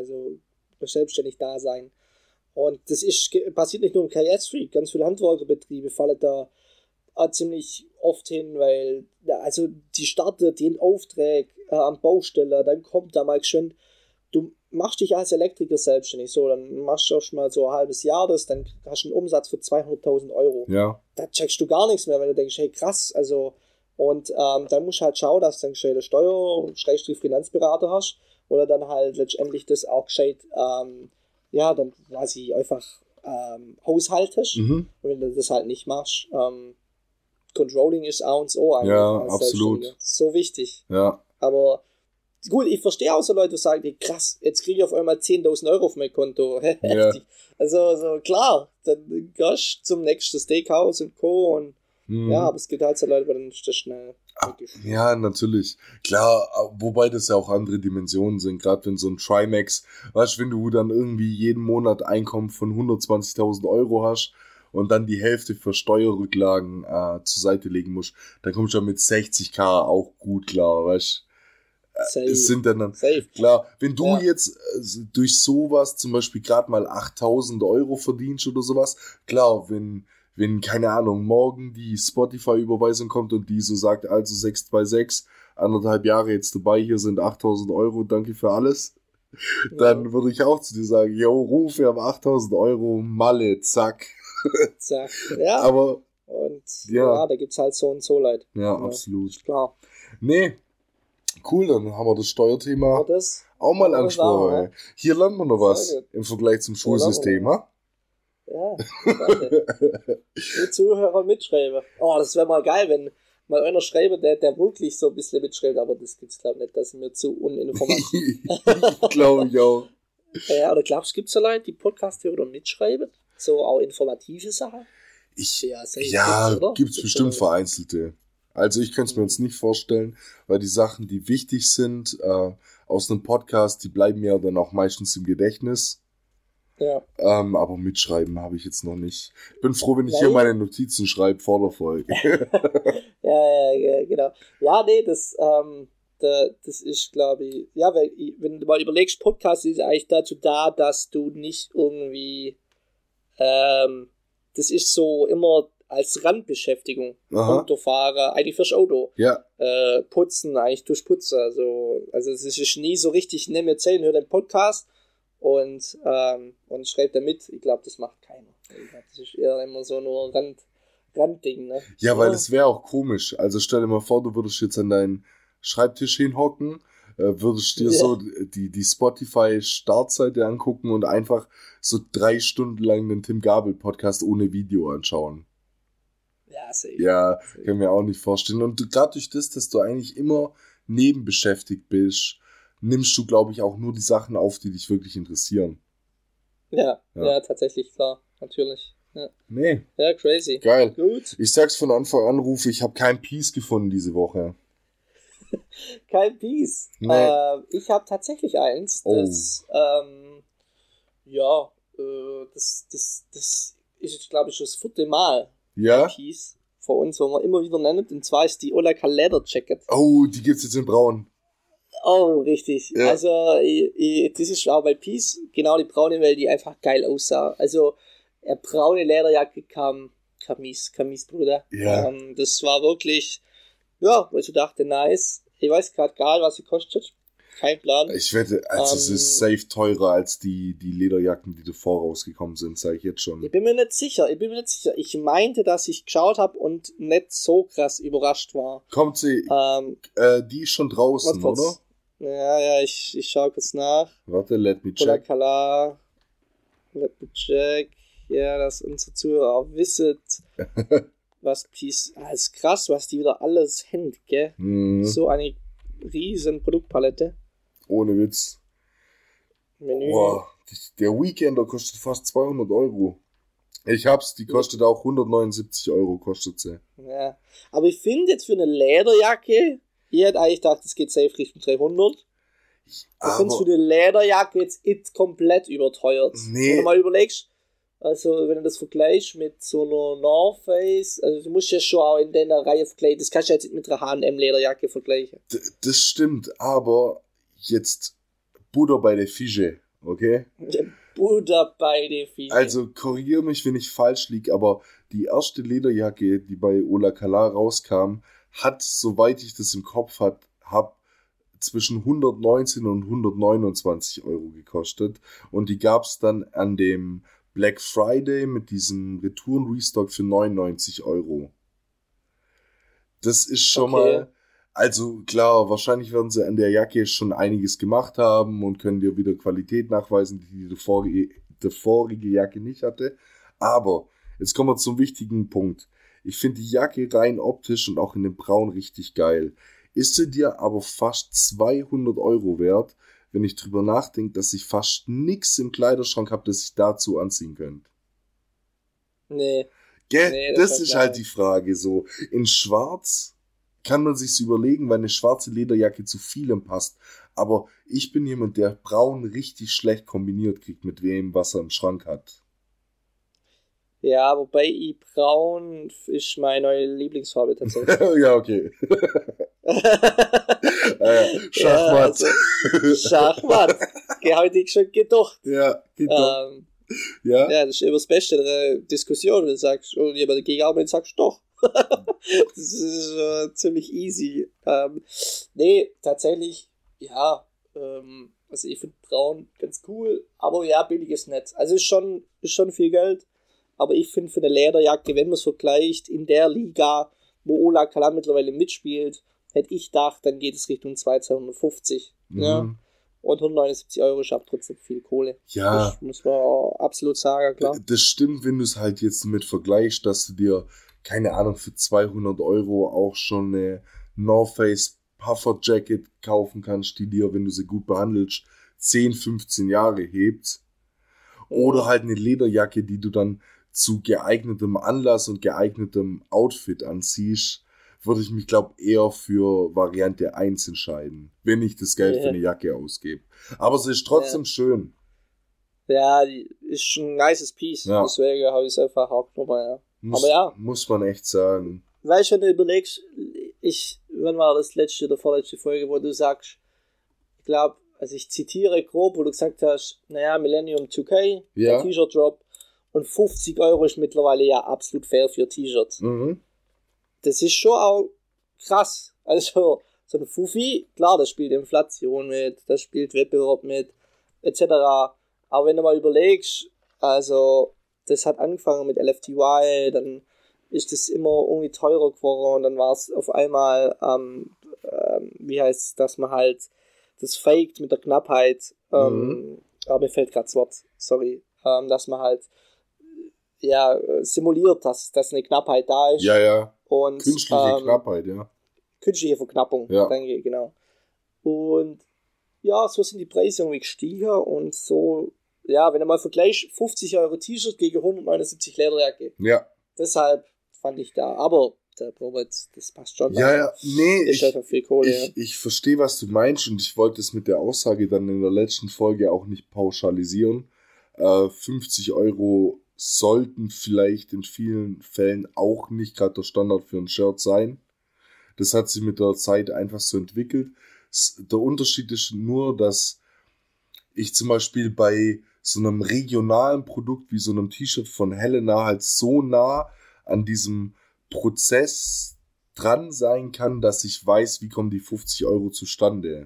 Dasein. Und das passiert nicht nur im KS-Freak, ganz viele Handwerkerbetriebe fallen da ziemlich oft hin, weil also die startet den Auftrag am Baustelle, dann kommt da mal geschwind, du machst dich als Elektriker selbstständig, so, dann machst du auch mal so ein halbes Jahr dann hast du einen Umsatz für 200.000 Euro. Ja. Da checkst du gar nichts mehr, weil du denkst, hey krass, also Und dann musst du halt schauen, dass du dann gescheite Finanzberater hast oder dann halt letztendlich das auch gescheit, dann quasi einfach haushaltest. Und wenn du das halt nicht machst, Controlling ist A und O eigentlich. Ja, absolut. Das ist so wichtig. Ja. Aber gut, ich verstehe auch so Leute, die sagen, krass, jetzt kriege ich auf einmal 10.000 Euro auf mein Konto. Ja. Also klar, dann gehst du zum nächsten Steakhouse und Co. Und ja, aber es gibt halt so Leute, die dann ist das schnell. Ja, natürlich. Klar, wobei das ja auch andere Dimensionen sind, gerade wenn so ein Trimax, weißt du, wenn du dann irgendwie jeden Monat Einkommen von 120.000 Euro hast und dann die Hälfte für Steuerrücklagen zur Seite legen musst, dann kommst du ja mit 60.000 auch gut klar, weißt du. Es sind dann Safe. Klar, wenn du jetzt durch sowas zum Beispiel gerade mal 8.000 Euro verdienst oder sowas, klar, wenn, keine Ahnung, morgen die Spotify-Überweisung kommt und die so sagt, also 626, 1,5 Jahre jetzt dabei, hier sind 8.000 Euro, danke für alles, dann würde ich auch zu dir sagen, yo, ruf, wir haben 8.000 Euro, Malle, zack. Zack, ja. Aber, und da gibt's halt so und so Leid. Ja, absolut. Klar. Nee, cool, dann haben wir das Steuerthema auch mal angesprochen. Ja. Hier lernt man noch was im Vergleich zum Schulsystem, ha? Ja, die Zuhörer mitschreiben. Oh, das wäre mal geil, wenn mal einer schreibt, der wirklich so ein bisschen mitschreibt, aber das gibt's glaube ich nicht, das sind mir zu uninformativ. Glaube ich auch. Ja, oder glaubst du, gibt's so Leute, die Podcast hören und mitschreiben? So auch informative Sachen? Gibt's bestimmt vereinzelte. Also ich könnte es mir jetzt nicht vorstellen, weil die Sachen, die wichtig sind aus einem Podcast, die bleiben ja dann auch meistens im Gedächtnis. Ja. Aber mitschreiben habe ich jetzt noch nicht. Ich bin froh, wenn ich hier meine Notizen schreibe vor der Folge. ja, genau. Ja, nee, das ist, glaube ich, ja, weil, wenn du mal überlegst, Podcast ist eigentlich dazu da, dass du nicht irgendwie, das ist so immer als Randbeschäftigung. Autofahrer, eigentlich fürs Auto. Ja. Putzen, eigentlich durch Putzen. Also es ist nie so richtig, nimm mir Zellen, hör den Podcast und schreib da mit. Ich glaube, das macht keiner. Ich glaube, das ist eher immer so nur Randding, ne? Ja, weil das wäre auch komisch. Also stell dir mal vor, du würdest jetzt an deinen Schreibtisch hinhocken, würdest dir so die Spotify-Startseite angucken und einfach so 3 Stunden lang den Tim Gabel-Podcast ohne Video anschauen. Ja, safe. Ja, kann mir auch nicht vorstellen. Und gerade durch das, dass du eigentlich immer nebenbeschäftigt bist, nimmst du, glaube ich, auch nur die Sachen auf, die dich wirklich interessieren. Ja, tatsächlich, klar, natürlich. Ja. Nee. Ja, crazy. Geil. Gut. Ich sag's von Anfang an, Rufe, ich habe kein Peace gefunden diese Woche. Kein Peace. Nee. Ich habe tatsächlich eins, das, das ist, glaube ich, schon das 4. Mal. Ja? Peace vor uns, wo man immer wieder nennt, und zwar ist die Olaka Leather Jacket. Oh, die gibt's jetzt in braun. Oh, richtig. Ja. Also, das ist auch bei Peace genau die braune, weil die einfach geil aussah. Also, eine braune Lederjacke Kamis, Bruder. Ja. Das war wirklich, weil ich dachte, nice. Ich weiß gerade gar nicht, was sie kostet. Kein Plan. Ich wette, es ist safe teurer als die Lederjacken, die davor rausgekommen sind, sage ich jetzt schon. Ich bin mir nicht sicher. Ich meinte, dass ich geschaut habe und nicht so krass überrascht war. Kommt sie, die ist schon draußen, oder? Ja, ich schaue kurz nach. Warte, let me check. Olakala, let me check. Ja, dass unsere Zuhörer auch wissen, was Peace, ist krass, was die wieder alles haben, gell? Mhm. So eine riesen Produktpalette. Ohne Witz. Menü. Boah, der Weekender kostet fast 200 Euro. Ich hab's, die kostet auch 179 Euro, kostet sie. Ja, aber ich finde jetzt für eine Lederjacke, ich hätte eigentlich gedacht, es geht safe Richtung 300. Ich finde für eine Lederjacke jetzt komplett überteuert. Nee. Wenn du mal überlegst, also wenn du das vergleichst mit so einer North Face, also du musst ja schon auch in deiner Reihe vergleichen, das kannst du jetzt nicht mit einer H&M Lederjacke vergleichen. Das stimmt, aber jetzt Butter bei der Fische, okay? Butter bei der Fische. Also korrigiere mich, wenn ich falsch liege, aber die erste Lederjacke, die bei Olakala rauskam, hat, soweit ich das im Kopf habe, zwischen 119 und 129 Euro gekostet. Und die gab's dann an dem Black Friday mit diesem Return-Restock für 99 Euro. Das ist schon mal, also klar, wahrscheinlich werden sie an der Jacke schon einiges gemacht haben und können dir wieder Qualität nachweisen, die die vorige Jacke nicht hatte. Aber jetzt kommen wir zum wichtigen Punkt. Ich finde die Jacke rein optisch und auch in dem Braun richtig geil. Ist sie dir aber fast 200 Euro wert, wenn ich drüber nachdenke, dass ich fast nichts im Kleiderschrank habe, das ich dazu anziehen könnte? Nee. Gell? Nee, das ist halt die Frage so. In Schwarz kann man sich's überlegen, weil eine schwarze Lederjacke zu vielem passt. Aber ich bin jemand, der Braun richtig schlecht kombiniert kriegt mit dem, was er im Schrank hat. Ja, wobei braun ist meine neue Lieblingsfarbe tatsächlich. Ja, okay. Schachmatt. Ja, also, Schachmatt. Heute ich schon gedacht. Ja, gedacht. Ja. Ja, das ist immer das Beste in einer Diskussion, wenn du sagst, oder jemand dagegen arbeitet, sagst doch. Das ist ziemlich easy. Nee, tatsächlich, ja, also ich finde braun ganz cool, aber ja, billig ist nett. Also ist schon viel Geld, aber ich finde für eine Lederjacke, wenn man es vergleicht, in der Liga, wo Ola Kalan mittlerweile mitspielt, hätte ich gedacht, dann geht es Richtung 250. Mhm. Ja. Und 179 Euro ist aber trotzdem viel Kohle. Ja. Das muss man absolut sagen, klar. Das stimmt, wenn du es halt jetzt damit vergleichst, dass du dir, keine Ahnung, für 200 Euro auch schon eine North Face Puffer Jacket kaufen kannst, die dir, wenn du sie gut behandelst, 10, 15 Jahre hebt. Oder halt eine Lederjacke, die du dann zu geeignetem Anlass und geeignetem Outfit anziehst, würde ich mich, glaube eher für Variante 1 entscheiden, wenn ich das Geld für eine Jacke ausgebe. Aber sie ist trotzdem schön. Ja, die ist ein nices Piece. Ja. Deswegen habe ich es einfach auch nochmal, ja. Muss man echt sagen. Weißt du, wenn du überlegst, wann war das letzte oder vorletzte Folge, wo du sagst, ich glaube, also ich zitiere grob, wo du gesagt hast, naja, Millennium 2K, der T-Shirt-Drop, und 50 Euro ist mittlerweile ja absolut fair für T-Shirts. Mhm. Das ist schon auch krass. Also, so ein Fuffi, klar, das spielt Inflation mit, das spielt Wettbewerb mit, etc. Aber wenn du mal überlegst, also, das hat angefangen mit LFTY, dann ist das immer irgendwie teurer geworden und dann war es auf einmal, wie heißt es, dass man halt das faked mit der Knappheit, aber mir fällt gerade das Wort, sorry, dass man halt simuliert, dass eine Knappheit da ist. Ja. Und, künstliche Knappheit, ja. Künstliche Verknappung, denke genau. Und ja, so sind die Preise irgendwie gestiegen und so, ja, wenn du mal vergleichst, 50 Euro T-Shirt gegen 179 Lederjacke. Ja. Deshalb fand ich da, aber der Robert, das passt schon. Ja, nee, ist einfach viel Kohle, ich verstehe, was du meinst und ich wollte es mit der Aussage dann in der letzten Folge auch nicht pauschalisieren. 50 Euro sollten vielleicht in vielen Fällen auch nicht gerade der Standard für ein Shirt sein. Das hat sich mit der Zeit einfach so entwickelt. Der Unterschied ist nur, dass ich zum Beispiel bei so einem regionalen Produkt wie so einem T-Shirt von Helena halt so nah an diesem Prozess dran sein kann, dass ich weiß, wie kommen die 50 Euro zustande.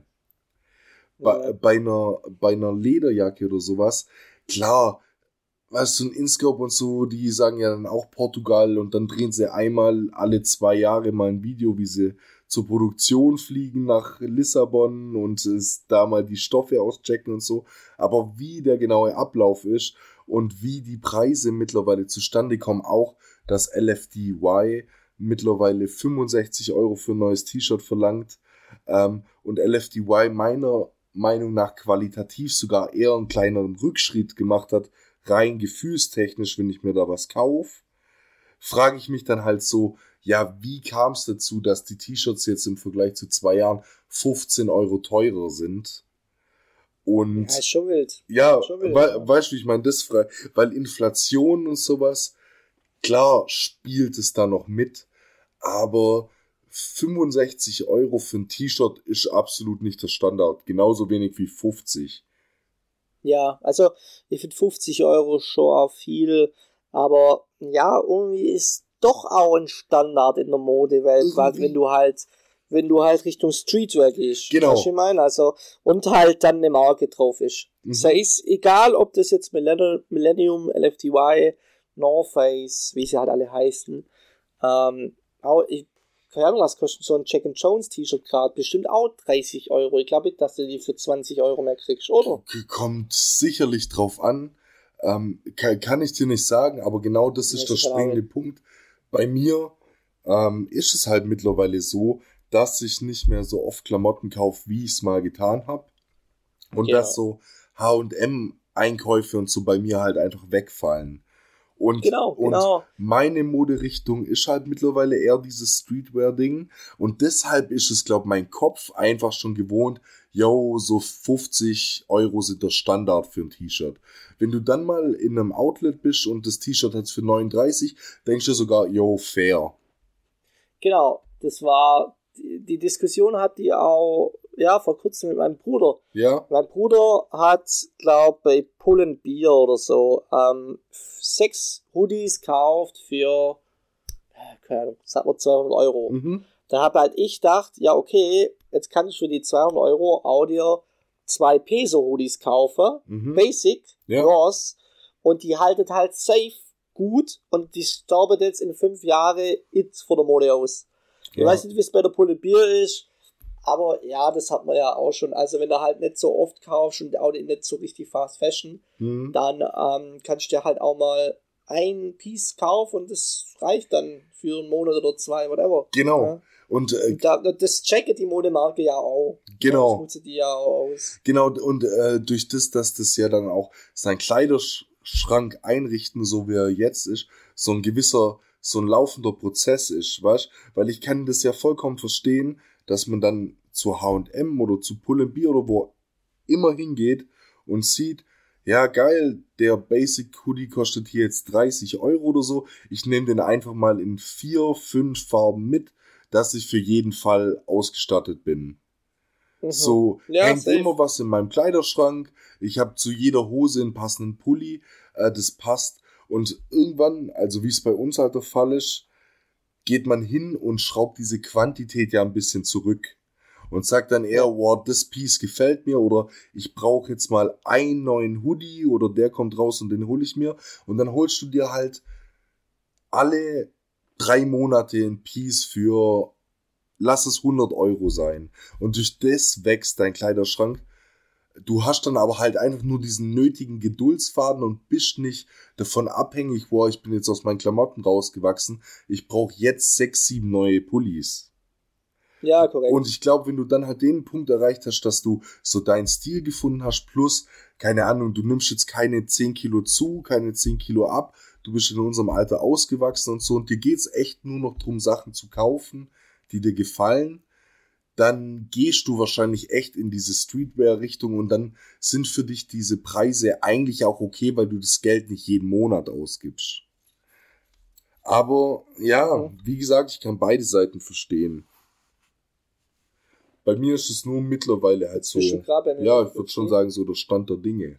Bei einer Lederjacke oder sowas, klar, weißt du, ein InScope und so, die sagen ja dann auch Portugal und dann drehen sie einmal alle 2 Jahre mal ein Video, wie sie zur Produktion fliegen nach Lissabon und da mal die Stoffe auschecken und so. Aber wie der genaue Ablauf ist und wie die Preise mittlerweile zustande kommen, auch dass LFDY mittlerweile 65 Euro für ein neues T-Shirt verlangt und LFDY meiner Meinung nach qualitativ sogar eher einen kleineren Rückschritt gemacht hat, rein gefühlstechnisch, wenn ich mir da was kaufe, frage ich mich dann halt so, ja, wie kam es dazu, dass die T-Shirts jetzt im Vergleich zu 2 Jahren 15 Euro teurer sind? Und ja, ist schon wild. Ja, weißt du, wie ich meine, das frei, weil Inflation und sowas, klar spielt es da noch mit, aber 65 Euro für ein T-Shirt ist absolut nicht der Standard, genauso wenig wie 50. Ja, also ich finde 50 Euro schon auch viel, aber ja, irgendwie ist doch auch ein Standard in der Modewelt, weil wenn du halt Richtung Streetwear gehst. Genau. Was ich meine, also, und halt dann eine Marke drauf ist. Sei es egal, ob das jetzt Millennium, LFDY, North Face, wie sie halt alle heißen, auch keine Ahnung, was kostet so ein Jack and Jones T-Shirt gerade? Bestimmt auch 30 Euro. Ich glaube nicht, dass du die für 20 Euro mehr kriegst, oder? Kommt sicherlich drauf an. Kann ich dir nicht sagen, aber genau das ist der springende Punkt. Bei mir ist es halt mittlerweile so, dass ich nicht mehr so oft Klamotten kaufe, wie ich es mal getan habe. Und dass so H&M-Einkäufe und so bei mir halt einfach wegfallen. Und meine Moderichtung ist halt mittlerweile eher dieses Streetwear-Ding. Und deshalb ist es, glaube ich, mein Kopf einfach schon gewohnt, so 50 Euro sind der Standard für ein T-Shirt. Wenn du dann mal in einem Outlet bist und das T-Shirt hat es für 39, denkst du sogar, fair. Genau, das war, die Diskussion hat die auch, vor kurzem mit meinem Bruder. Ja. Mein Bruder hat, glaube bei Pull & Bear oder so, 6 Hoodies gekauft für, keine Ahnung, sagen wir 200 Euro. Mhm. Da habe halt ich gedacht, ja okay, jetzt kann ich für die 200 Euro auch dir 2 Peso-Hoodies kaufen, Basic, Ross, und die haltet halt safe gut und die sterben jetzt in 5 Jahren vor der Mode aus. Ja. Ich weiß nicht, wie es bei der Pull & Bear ist, aber ja, das hat man ja auch schon. Also wenn du halt nicht so oft kaufst und auch nicht so richtig Fast Fashion, dann kannst du dir halt auch mal ein Piece kaufen und das reicht dann für einen Monat oder 2, whatever. Genau. Ja. Und das checkt die Modemarke ja auch. Genau. Das nutzt die ja auch aus. Genau, und durch das, dass das ja dann auch sein Kleiderschrank einrichten, so wie er jetzt ist, so ein laufender Prozess ist, weißt? Weil ich kann das ja vollkommen verstehen, dass man dann zu H&M oder zu Pull & Bear oder wo immer hingeht und sieht, ja geil, der Basic Hoodie kostet hier jetzt 30 Euro oder so. Ich nehme den einfach mal in 4, 5 Farben mit, dass ich für jeden Fall ausgestattet bin. So hängt safe. Immer was in meinem Kleiderschrank. Ich habe zu jeder Hose einen passenden Pulli. Das passt. Und irgendwann, also wie es bei uns halt der Fall ist, geht man hin und schraubt diese Quantität ja ein bisschen zurück. Und sagt dann eher, wow, das Piece gefällt mir oder ich brauche jetzt mal einen neuen Hoodie oder der kommt raus und den hole ich mir. Und dann holst du dir halt alle 3 Monate ein Piece für, lass es 100 Euro sein. Und durch das wächst dein Kleiderschrank. Du hast dann aber halt einfach nur diesen nötigen Geduldsfaden und bist nicht davon abhängig, boah, ich bin jetzt aus meinen Klamotten rausgewachsen. Ich brauche jetzt 6, 7 neue Pullis. Ja, korrekt. Und ich glaube, wenn du dann halt den Punkt erreicht hast, dass du so deinen Stil gefunden hast, plus, keine Ahnung, du nimmst jetzt keine 10 Kilo zu, keine 10 Kilo ab, du bist in unserem Alter ausgewachsen und so, und dir geht's echt nur noch drum, Sachen zu kaufen, die dir gefallen, dann gehst du wahrscheinlich echt in diese Streetwear-Richtung und dann sind für dich diese Preise eigentlich auch okay, weil du das Geld nicht jeden Monat ausgibst. Aber ja, wie gesagt, ich kann beide Seiten verstehen. Bei mir ist es nur mittlerweile halt so, ja, ich würde schon sagen, so der Stand der Dinge.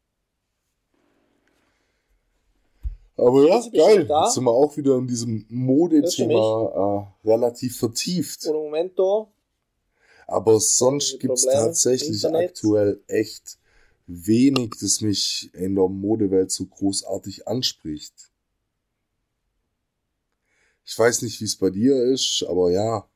Aber ja, geil, jetzt sind wir auch wieder in diesem Modethema relativ vertieft. Oder Moment da. Aber sonst gibt's tatsächlich aktuell echt wenig, das mich in der Modewelt so großartig anspricht. Ich weiß nicht, wie es bei dir ist, aber ja.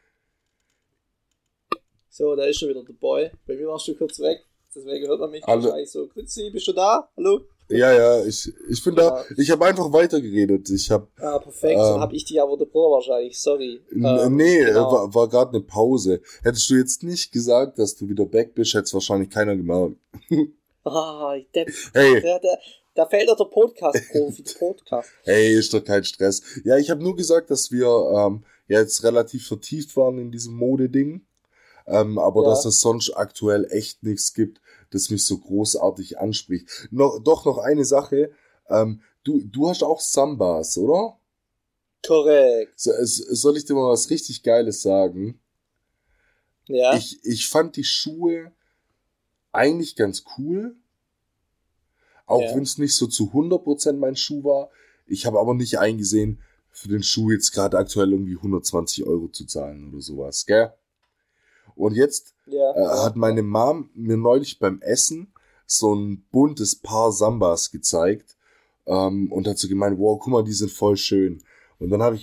So, da ist schon wieder der Boy. Bei mir warst du kurz weg, deswegen hört man mich wahrscheinlich so. Grüezi, bist du da? Hallo? Ja, ich bin da. Ich habe einfach weitergeredet. Perfekt, dann habe ich dich aber unterbrochen wahrscheinlich, sorry. Genau. War gerade eine Pause. Hättest du jetzt nicht gesagt, dass du wieder back bist, hätte es wahrscheinlich keiner gemerkt. Ich Depp. Hey. Da fällt doch der Podcast-Profi, der Podcast. Hey, ist doch kein Stress. Ja, ich habe nur gesagt, dass wir jetzt relativ vertieft waren in diesem Modeding. Aber dass es sonst aktuell echt nichts gibt, das mich so großartig anspricht. Noch eine Sache. Du hast auch Sambas, oder? Korrekt. Soll ich dir mal was richtig Geiles sagen? Ja. Ich fand die Schuhe eigentlich ganz cool. Auch wenn es nicht so zu 100% mein Schuh war. Ich habe aber nicht eingesehen, für den Schuh jetzt gerade aktuell irgendwie 120 Euro zu zahlen oder sowas, gell? Und jetzt hat meine Mom mir neulich beim Essen so ein buntes Paar Sambas gezeigt und hat so gemeint, wow, guck mal, die sind voll schön. Und dann habe ich gesagt,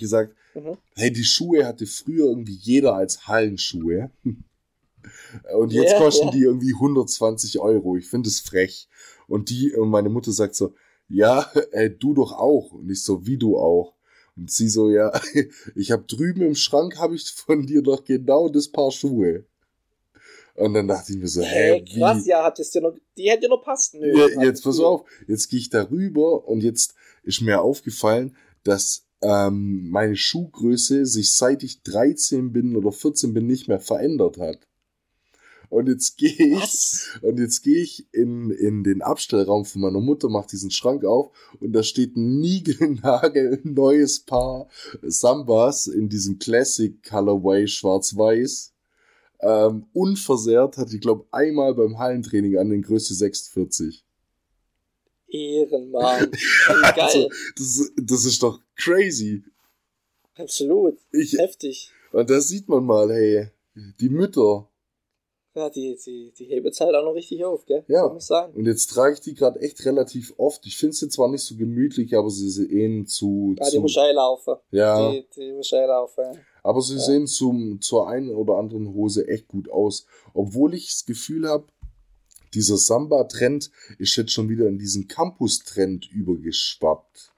Hey, die Schuhe hatte früher irgendwie jeder als Hallenschuhe. Und jetzt kosten die irgendwie 120 Euro. Ich finde es frech. Und meine Mutter sagt so, ja, du doch auch. Und ich so, wie du auch? Und sie so, ja, ich habe drüben im Schrank, habe ich von dir doch genau das Paar Schuhe. Und dann dachte ich mir so, wie? Krass, ja, die hätte noch passen. Ja, jetzt pass auf, jetzt gehe ich da rüber und jetzt ist mir aufgefallen, dass meine Schuhgröße sich seit ich 13 bin oder 14 bin nicht mehr verändert hat. Und jetzt gehe ich in den Abstellraum von meiner Mutter, mach diesen Schrank auf und da steht ein niegelnagel neues Paar Sambas in diesem Classic Colorway schwarz-weiß. Unversehrt, hatte ich glaube einmal beim Hallentraining an den Größe 46. Ehrenmann. Geil. Also, das ist doch crazy. Absolut. Heftig. Und da sieht man mal, hey, die Mütter. Ja, die heben es halt auch noch richtig auf, gell? Ja. Muss sagen. Und jetzt trage ich die gerade echt relativ oft. Ich finde sie zwar nicht so gemütlich, aber sie sehen die muss laufen. Ja. Die muss laufen, ja. Aber sie sehen zur einen oder anderen Hose echt gut aus. Obwohl ich das Gefühl habe, dieser Samba-Trend ist jetzt schon wieder in diesen Campus-Trend übergeschwappt.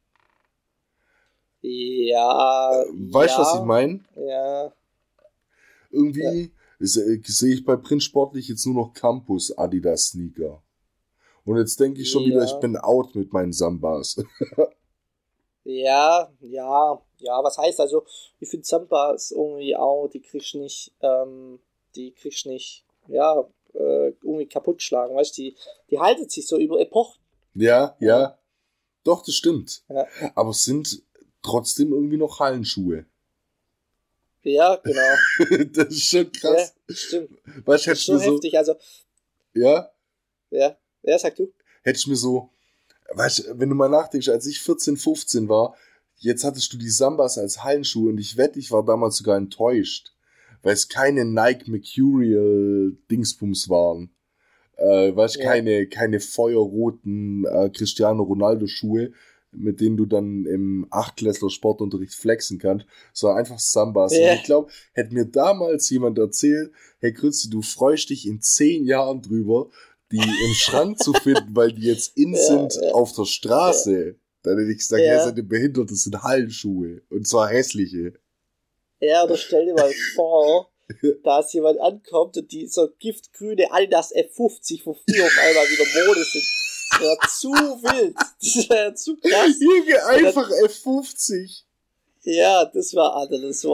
Ja. Weißt du, was ich meine? Ja. Irgendwie sehe ich bei Prinz Sportlich jetzt nur noch Campus Adidas Sneaker. Und jetzt denke ich schon wieder, ich bin out mit meinen Sambas. Ja, was heißt also, ich finde Sambas irgendwie auch, die kriegst nicht, irgendwie kaputt schlagen, weißt du, die halten sich so über Epochen. Ja, doch, das stimmt. Ja. Aber es sind trotzdem irgendwie noch Hallenschuhe. Ja, genau. Das ist schon krass. Ja, stimmt. Weißt, das ist schon heftig, also. Ja? Ja, sag du. Hätte ich mir so, weißt, wenn du mal nachdenkst, als ich 14, 15 war, jetzt hattest du die Sambas als Hallenschuhe und ich wette, ich war damals sogar enttäuscht, weil es keine Nike Mercurial Dingsbums waren. Weißt, keine feuerroten Cristiano Ronaldo Schuhe, mit denen du dann im Achtklässler Sportunterricht flexen kannst, sondern einfach Sambas. Und ich glaube, hätte mir damals jemand erzählt, hey Grützi, du freust dich in 10 Jahren drüber, die im Schrank zu finden, weil die jetzt sind auf der Straße. Dann hätte ich gesagt, seid ihr behindert, das sind Hallenschuhe. Und zwar hässliche. Ja, oder stell dir mal vor, da ist jemand ankommt und die so giftgrüne Adidas F50 von früher auf einmal wieder Mode sind. Das wäre zu wild. Das wäre zu krass. Junge, einfach F50. Ja, das war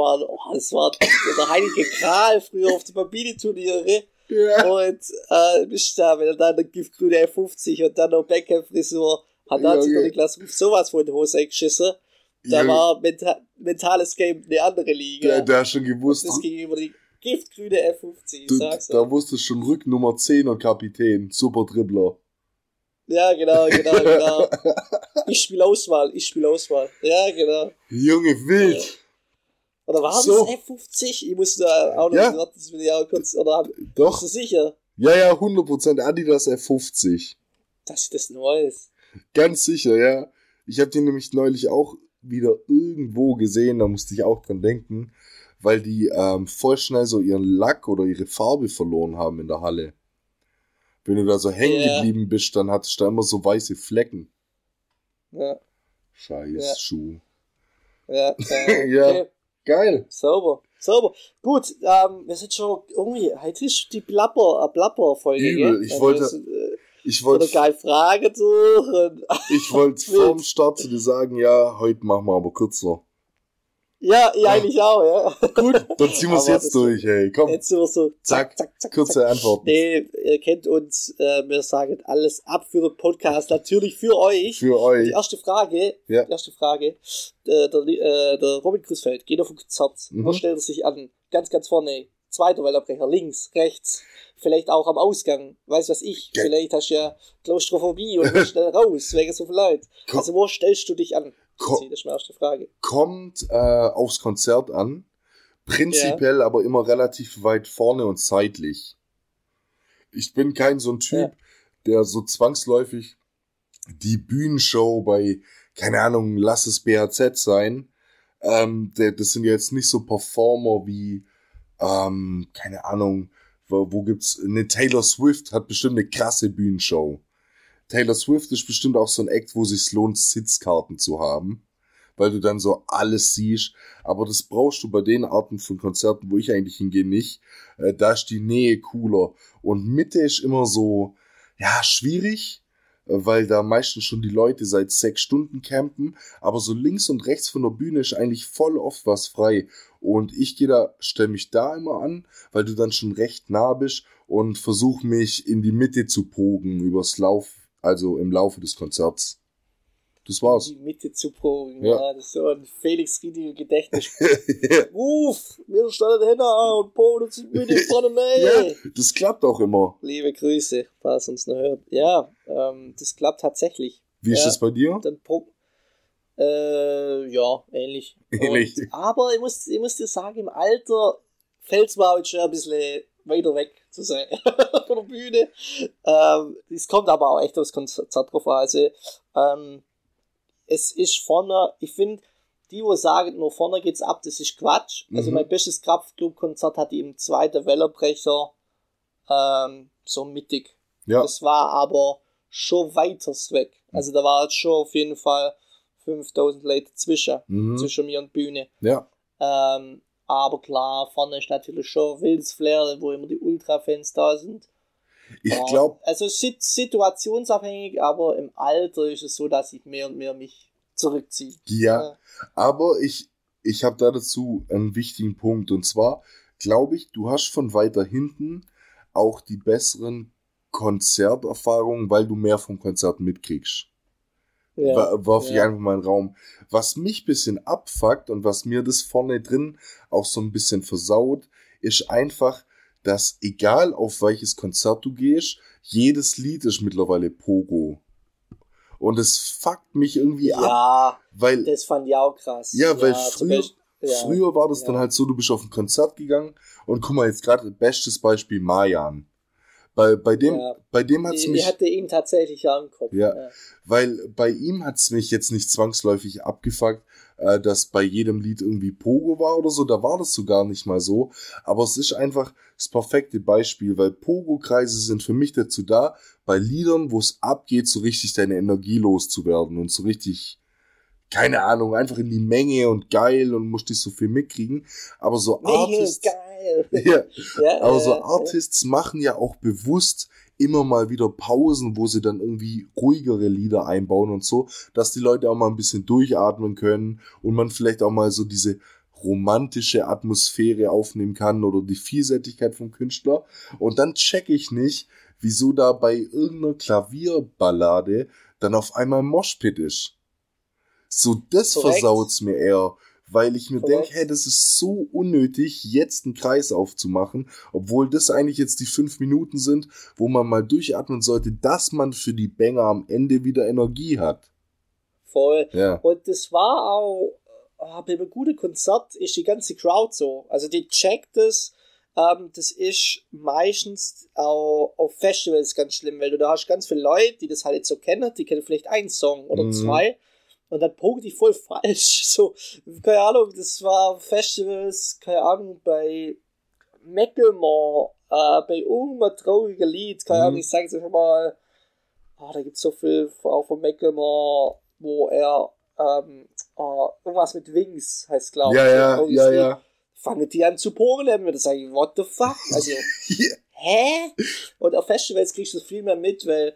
der heilige Gral früher auf die Bambini-Turniere. Ja. Und bist da, wenn er dann eine giftgrüne F50 und dann noch Beckham-Frisur, hat dann sich der Niklas Ruf sowas von in die Hose eingeschissen. Da war mentales Game eine andere Liga. Der hat schon gewusst. Das ging über die giftgrüne F50, da wusstest du schon Rücknummer 10 und Kapitän. Super Dribbler. Ja, genau. Ich spiele Auswahl. Ja, genau. Junge, wild. Ja. Oder war das F50? Ich musste da auch noch, das will ich auch kurz, doch. Bist du sicher? Ja, 100% Adidas F50. Dass ich das neu ist. Ganz sicher, ja. Ich habe die nämlich neulich auch wieder irgendwo gesehen, da musste ich auch dran denken, weil die voll schnell so ihren Lack oder ihre Farbe verloren haben in der Halle. Wenn du da so hängen geblieben bist, dann hattest du da immer so weiße Flecken. Ja. Scheiß Schuh. Ja, ja, geil. Sauber. Gut, wir sind schon irgendwie, heute ist die Blapper-Folge. Übel, ich wollte geil Frage suchen. Ich wollte vorm Start zu dir sagen, ja, heute machen wir aber kürzer. Ja, eigentlich auch, ja. Gut, dann ziehen wir es jetzt durch, hey, komm. Jetzt sind wir so, zack, kurze Antworten. Nee, ihr kennt uns, wir sagen alles ab für den Podcast, natürlich für euch. Die erste Frage, der Robin Krusfeld geht auf ein Konzert, wo stellt er sich an? Ganz, ganz vorne, zweiter Wellerbrecher, links, rechts, vielleicht auch am Ausgang, weiß was ich, vielleicht hast du ja Klaustrophobie und willst schnell raus, wegen so viel Leute. Also wo stellst du dich an? Das ist meine erste Frage. Kommt aufs Konzert an, prinzipiell aber immer relativ weit vorne und seitlich. Ich bin kein so ein Typ, der so zwangsläufig die Bühnenshow bei, keine Ahnung, lass es BHZ sein, Das sind ja jetzt nicht so Performer wie, keine Ahnung, wo gibt's, eine Taylor Swift hat bestimmt eine krasse Bühnenshow. Taylor Swift ist bestimmt auch so ein Act, wo sich's lohnt, Sitzkarten zu haben, weil du dann so alles siehst. Aber das brauchst du bei den Arten von Konzerten, wo ich eigentlich hingehe, nicht. Da ist die Nähe cooler. Und Mitte ist immer so, ja, schwierig, weil da meistens schon die Leute seit 6 Stunden campen. Aber so links und rechts von der Bühne ist eigentlich voll oft was frei. Und ich stelle mich da immer an, weil du dann schon recht nah bist und versuche mich in die Mitte zu pogen im Laufe des Konzerts. Das war's. In die Mitte zu pogen. Ja. Ja, das ist so ein Felix Riediger Gedächtnis. Ruf, wir standen hin und pogen uns in die Mitte vorne Ja, das klappt auch immer. Liebe Grüße, falls uns noch hört. Ja, das klappt tatsächlich. Wie ist das bei dir? Dann ja, ähnlich. Ähnlich. Aber ich muss dir sagen, im Alter fällt es mir auch schon ein bisschen weiter weg zu sein von der Bühne. Es kommt aber auch echt aufs Konzert drauf an. Also, es ist vorne, ich finde, die sagen, nur vorne geht's ab, das ist Quatsch. Also mein bestes Kraftclub-Konzert hatte ich im zweiten Wellenbrecher so mittig. Ja. Das war aber schon weiters weg. Also da war jetzt schon auf jeden Fall 5000 Leute zwischen mir und Bühne. Ja. Aber klar, vorne ist natürlich schon wildes Flair, wo immer die Ultra-Fans da sind. Ich glaube. Also situationsabhängig, aber im Alter ist es so, dass ich mehr und mehr mich zurückziehe. Ja, aber ich habe da dazu einen wichtigen Punkt. Und zwar glaube ich, du hast von weiter hinten auch die besseren Konzerterfahrungen, weil du mehr vom Konzert mitkriegst. Ja, Warf ich einfach mal in den Raum. Was mich ein bisschen abfuckt und was mir das vorne drin auch so ein bisschen versaut, ist einfach, dass egal auf welches Konzert du gehst, jedes Lied ist mittlerweile Pogo. Und es fuckt mich irgendwie ab. Ja, weil, das fand ich auch krass. Ja, weil zum früher war das dann halt so, du bist auf ein Konzert gegangen und guck mal, jetzt gerade bestes Beispiel Mayan. Bei dem hat's mich... Ich hatte ihn tatsächlich ja im Kopf. Ja, weil bei ihm hat's mich jetzt nicht zwangsläufig abgefuckt, dass bei jedem Lied irgendwie Pogo war oder so, da war das so gar nicht mal so, aber es ist einfach das perfekte Beispiel, weil Pogo-Kreise sind für mich dazu da, bei Liedern, wo es abgeht, so richtig deine Energie loszuwerden und so richtig, keine Ahnung, einfach in die Menge und geil und musst nicht so viel mitkriegen, aber so Artists... Geil. Ja, aber so Artists machen ja auch bewusst immer mal wieder Pausen, wo sie dann irgendwie ruhigere Lieder einbauen und so, dass die Leute auch mal ein bisschen durchatmen können und man vielleicht auch mal so diese romantische Atmosphäre aufnehmen kann oder die Vielseitigkeit vom Künstler. Und dann check ich nicht, wieso da bei irgendeiner Klavierballade dann auf einmal Moshpit ist. So, das versaut's mir eher. Weil ich mir denke, hey, das ist so unnötig, jetzt einen Kreis aufzumachen, obwohl das eigentlich jetzt die 5 Minuten sind, wo man mal durchatmen sollte, dass man für die Banger am Ende wieder Energie hat. Voll. Ja. Und das war auch, bei einem guten Konzert ist die ganze Crowd so. Also die checkt das. Das ist meistens auch auf Festivals ganz schlimm, weil du da hast ganz viele Leute, die das halt jetzt so kennen, die kennen vielleicht einen Song oder zwei. Und dann pogen die voll falsch. So, keine Ahnung, das war Festivals, keine Ahnung, bei Macklemore, bei irgendeinem traurigen Lied, keine Ahnung, ich sage jetzt einfach mal, da gibt's so viel auch von Macklemore, wo er, irgendwas mit Wings heißt, glaube ich. Ja. Fangen die an zu pogen, da sage ich, what the fuck? Also, hä? Und auf Festivals kriegst du viel mehr mit, weil,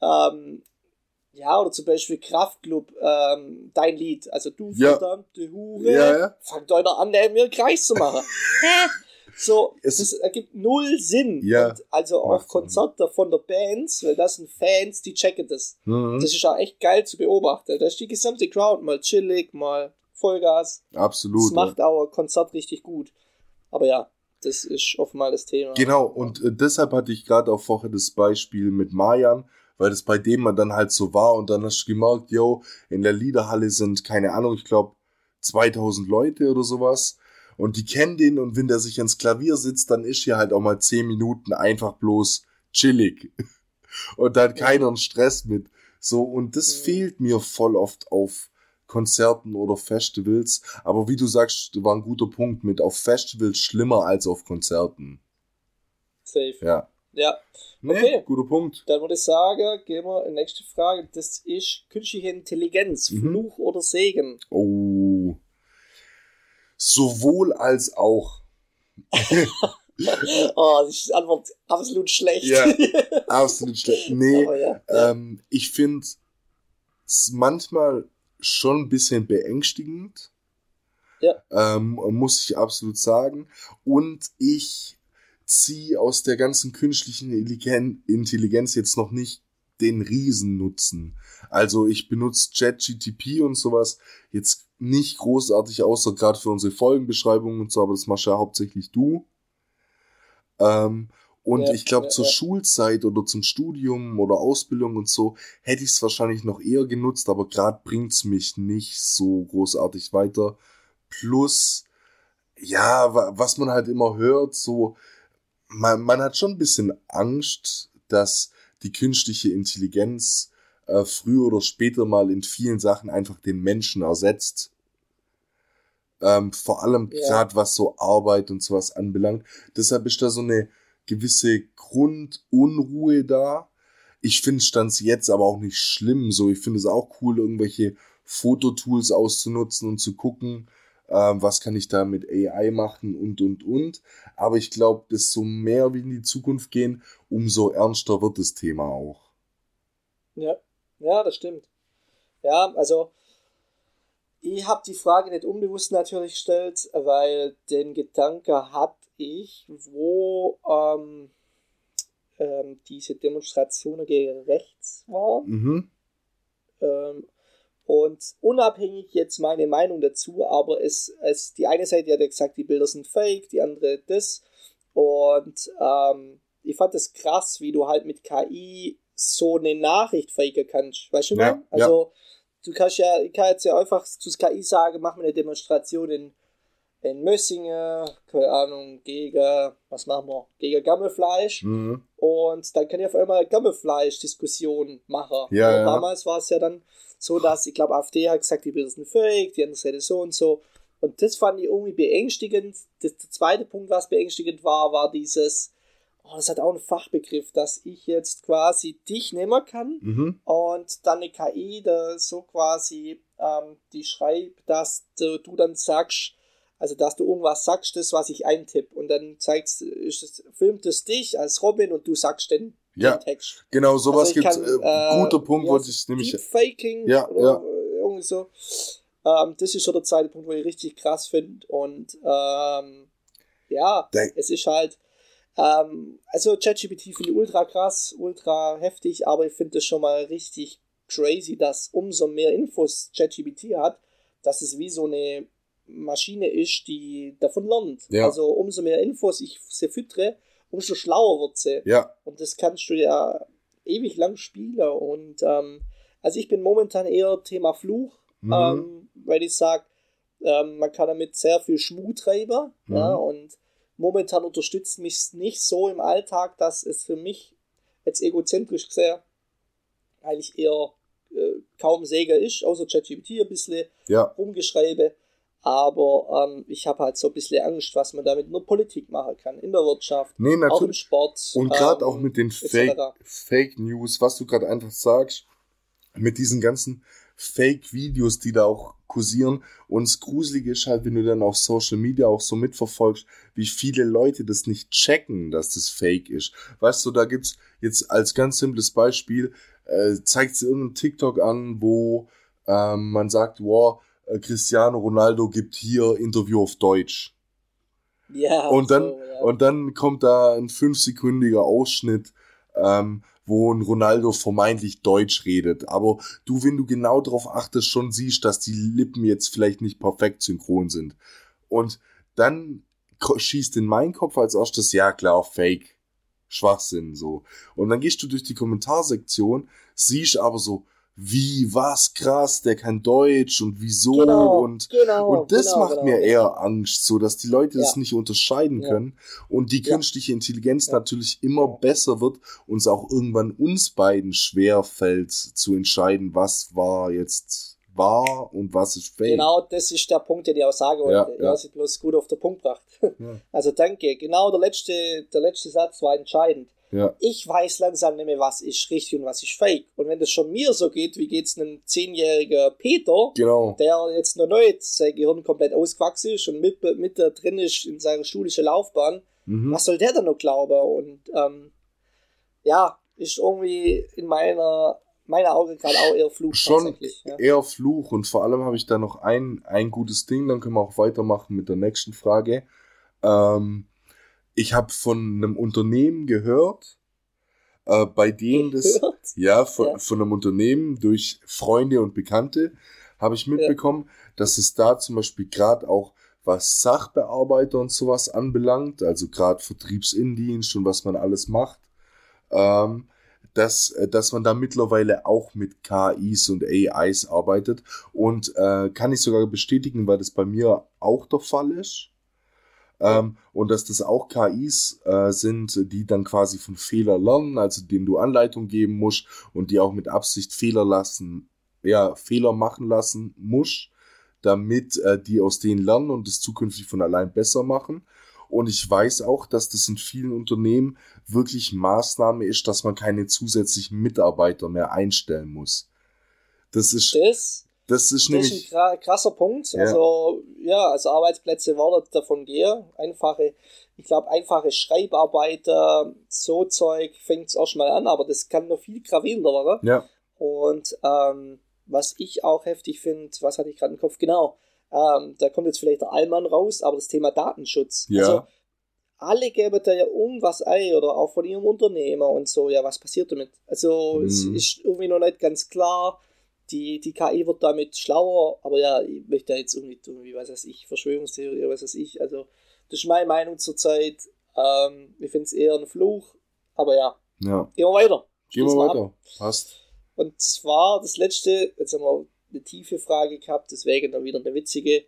oder zum Beispiel Kraftclub, dein Lied, also du verdammte Hure, fangt einer an, mir einen Kreis zu machen. So, das ergibt null Sinn. Ja, und also auf Konzerte von der Bands, weil das sind Fans, die checken das. Das ist auch echt geil zu beobachten. Da ist die gesamte Crowd mal chillig, mal Vollgas. Absolut. Das macht auch ein Konzert richtig gut. Aber ja, das ist oftmals das Thema. Genau, und deshalb hatte ich gerade auch vorher das Beispiel mit Mayan, weil das bei dem man dann halt so war und dann hast du gemerkt, in der Liederhalle sind, keine Ahnung, ich glaube 2000 Leute oder sowas und die kennen den und wenn der sich ans Klavier sitzt, dann ist hier halt auch mal 10 Minuten einfach bloß chillig und da hat keiner einen Stress mit. So, und das fehlt mir voll oft auf Konzerten oder Festivals. Aber wie du sagst, war ein guter Punkt mit auf Festivals schlimmer als auf Konzerten. Safe. Ja. Ja. Nee, Okay. guter Punkt. Dann würde ich sagen, gehen wir in die nächste Frage. Das ist künstliche Intelligenz. Fluch oder Segen? Oh. Sowohl als auch. Oh, das ist die Antwort absolut schlecht. Ja, absolut schlecht. Nee, Aber ja. ich finde es manchmal schon ein bisschen beängstigend. Ja. Muss ich absolut sagen. Und ich ziehe aus der ganzen künstlichen Intelligenz jetzt noch nicht den Riesennutzen. Also ich benutze ChatGPT und sowas jetzt nicht großartig, außer gerade für unsere Folgenbeschreibungen und so, aber das machst ja hauptsächlich du. Und ich glaube, zur Schulzeit oder zum Studium oder Ausbildung und so hätte ich es wahrscheinlich noch eher genutzt, aber gerade bringt's mich nicht so großartig weiter. Plus, ja, was man halt immer hört, so, man hat schon ein bisschen Angst, dass die künstliche Intelligenz früher oder später mal in vielen Sachen einfach den Menschen ersetzt. Vor allem gerade was so Arbeit und sowas anbelangt. Deshalb ist da so eine gewisse Grundunruhe da. Ich finde Stand jetzt aber auch nicht schlimm. So, ich finde es auch cool, irgendwelche Fototools auszunutzen und zu gucken, was kann ich da mit AI machen und. Aber ich glaube, desto mehr wir in die Zukunft gehen, umso ernster wird das Thema auch. Ja, das stimmt. Ja, also ich habe die Frage nicht unbewusst natürlich gestellt, weil den Gedanke hatte ich, wo diese Demonstrationen gegen rechts waren. Und unabhängig jetzt meine Meinung dazu, aber die eine Seite hat ja gesagt, die Bilder sind fake, die andere das. Und ich fand das krass, wie du halt mit KI so eine Nachricht faken kannst. Weißt du, Ja, also ich kann jetzt ja einfach zu KI sagen, mach mir eine Demonstration in Mössingen, keine Ahnung, was machen wir? Gegen Gammelfleisch. Und dann kann ich auf einmal Gammelfleisch-Diskussion machen. Ja, damals war es ja dann so, dass, ich glaube, AfD hat gesagt, die Bilder sind fake, die andere Seite so und so. Und das fand ich irgendwie beängstigend. Der zweite Punkt, was beängstigend war dieses, das hat auch einen Fachbegriff, dass ich jetzt quasi dich nehmen kann und dann eine KI da so quasi die schreibt, dass du dann sagst, also dass du irgendwas sagst, das was ich eintippe und dann filmt es dich als Robin und du sagst den Text. Genau, sowas also gibt's. Guter Punkt, wollte ich nämlich. Deepfaking oder irgendwie so. Das ist so der zweite Punkt, wo ich richtig krass finde und es ist halt also ChatGPT finde ich ultra krass, ultra heftig, aber ich finde das schon mal richtig crazy, dass umso mehr Infos ChatGPT hat, dass es wie so eine Maschine ist, die davon lernt. Ja. Also umso mehr Infos ich sie füttere, umso schlauer wird sie. Ja. Und das kannst du ja ewig lang spielen. Und also ich bin momentan eher Thema Fluch, weil ich sage, man kann damit sehr viel Schmuh treiben. Ja, und momentan unterstützt mich nicht so im Alltag, dass es für mich jetzt egozentrisch gesehen eigentlich eher kaum Segen ist, außer ChatGPT ein bisschen rumgeschreibe. Aber ich habe halt so ein bisschen Angst, was man damit nur Politik machen kann, in der Wirtschaft, auch im Sport. Und gerade auch mit den Fake News, was du gerade einfach sagst, mit diesen ganzen Fake-Videos, die da auch kursieren. Und das Gruselige ist halt, wenn du dann auf Social Media auch so mitverfolgst, wie viele Leute das nicht checken, dass das Fake ist. Weißt du, da gibt's jetzt als ganz simples Beispiel, zeigt es irgendein TikTok an, wo man sagt, wow, Cristiano Ronaldo gibt hier Interview auf Deutsch. Ja. Und dann kommt da ein 5-sekündiger Ausschnitt, wo ein Ronaldo vermeintlich Deutsch redet. Aber du, wenn du genau darauf achtest, schon siehst, dass die Lippen jetzt vielleicht nicht perfekt synchron sind. Und dann schießt in meinen Kopf als erstes, ja klar, Fake, Schwachsinn, so. Und dann gehst du durch die Kommentarsektion, siehst aber so, wie, was, krass, der kann Deutsch und wieso und das macht mir eher Angst, so dass die Leute das nicht unterscheiden können und die künstliche Intelligenz natürlich immer besser wird und es auch irgendwann uns beiden schwer fällt zu entscheiden, was war jetzt wahr und was ist fake. Genau, das ist der Punkt, den ich auch sagen wollte. Ja. Sie bloß gut auf den Punkt gebracht. Ja. Also danke. Genau, der letzte Satz war entscheidend. Ja. Ich weiß langsam nicht mehr, was ist richtig und was ist fake. Und wenn das schon mir so geht, wie geht's einem 10-jährigen Peter, genau, der jetzt noch neu sein Gehirn komplett ausgewachsen ist und mit da drin ist in seiner schulischen Laufbahn, was soll der dann noch glauben? Und ist irgendwie in meiner Augen gerade auch eher Fluch. Schon eher Fluch, und vor allem habe ich da noch ein gutes Ding, dann können wir auch weitermachen mit der nächsten Frage. Ich habe von einem Unternehmen gehört, bei denen das, von einem Unternehmen durch Freunde und Bekannte habe ich mitbekommen, dass es da zum Beispiel gerade auch, was Sachbearbeiter und sowas anbelangt, also gerade Vertriebsindienst und was man alles macht, dass man da mittlerweile auch mit KIs und AIs arbeitet, und kann ich sogar bestätigen, weil das bei mir auch der Fall ist. Und dass das auch KIs sind, die dann quasi von Fehlern lernen, also denen du Anleitung geben musst und die auch mit Absicht Fehler machen lassen musst, damit die aus denen lernen und es zukünftig von allein besser machen. Und ich weiß auch, dass das in vielen Unternehmen wirklich Maßnahme ist, dass man keine zusätzlichen Mitarbeiter mehr einstellen muss. Das ist nämlich ein krasser Punkt. Ja. Also Arbeitsplätze werden davon gehen. Einfache Schreibarbeiter, so Zeug fängt es auch schon mal an, aber das kann noch viel gravierender werden. Ja. Und was ich auch heftig finde, was hatte ich gerade im Kopf? Genau, da kommt jetzt vielleicht der Allmann raus, aber das Thema Datenschutz. Ja. Also alle geben da ja irgendwas ein oder auch von ihrem Unternehmer und so. Ja, was passiert damit? Also es ist irgendwie noch nicht ganz klar. Die KI wird damit schlauer, aber ja, ich möchte da jetzt irgendwie, was weiß ich, Verschwörungstheorie oder was weiß ich. Also das ist meine Meinung zurzeit. Ich finde es eher ein Fluch, aber ja. Gehen wir weiter. Passt. Und zwar das letzte, jetzt haben wir eine tiefe Frage gehabt, deswegen dann wieder eine witzige,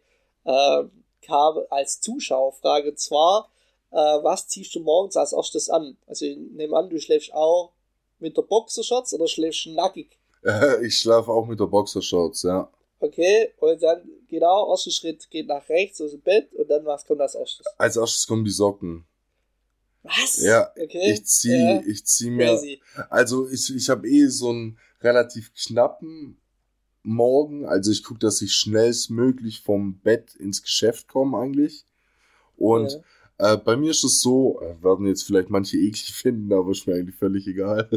kam als Zuschauerfrage, und zwar, was ziehst du morgens als erstes an? Also ich nehme an, du schläfst auch mit der Boxershorts oder schläfst nackig? Ich schlafe auch mit der Boxershorts, ja. Okay, und dann genau, erster Schritt geht nach rechts aus dem Bett, und dann was kommt als erstes? Als erstes kommen die Socken. Was? Ja, okay. Ich zieh mir, also ich habe so einen relativ knappen Morgen, also ich gucke, dass ich schnellstmöglich vom Bett ins Geschäft komme eigentlich, und bei mir ist es so, werden jetzt vielleicht manche eklig finden, aber ist mir eigentlich völlig egal.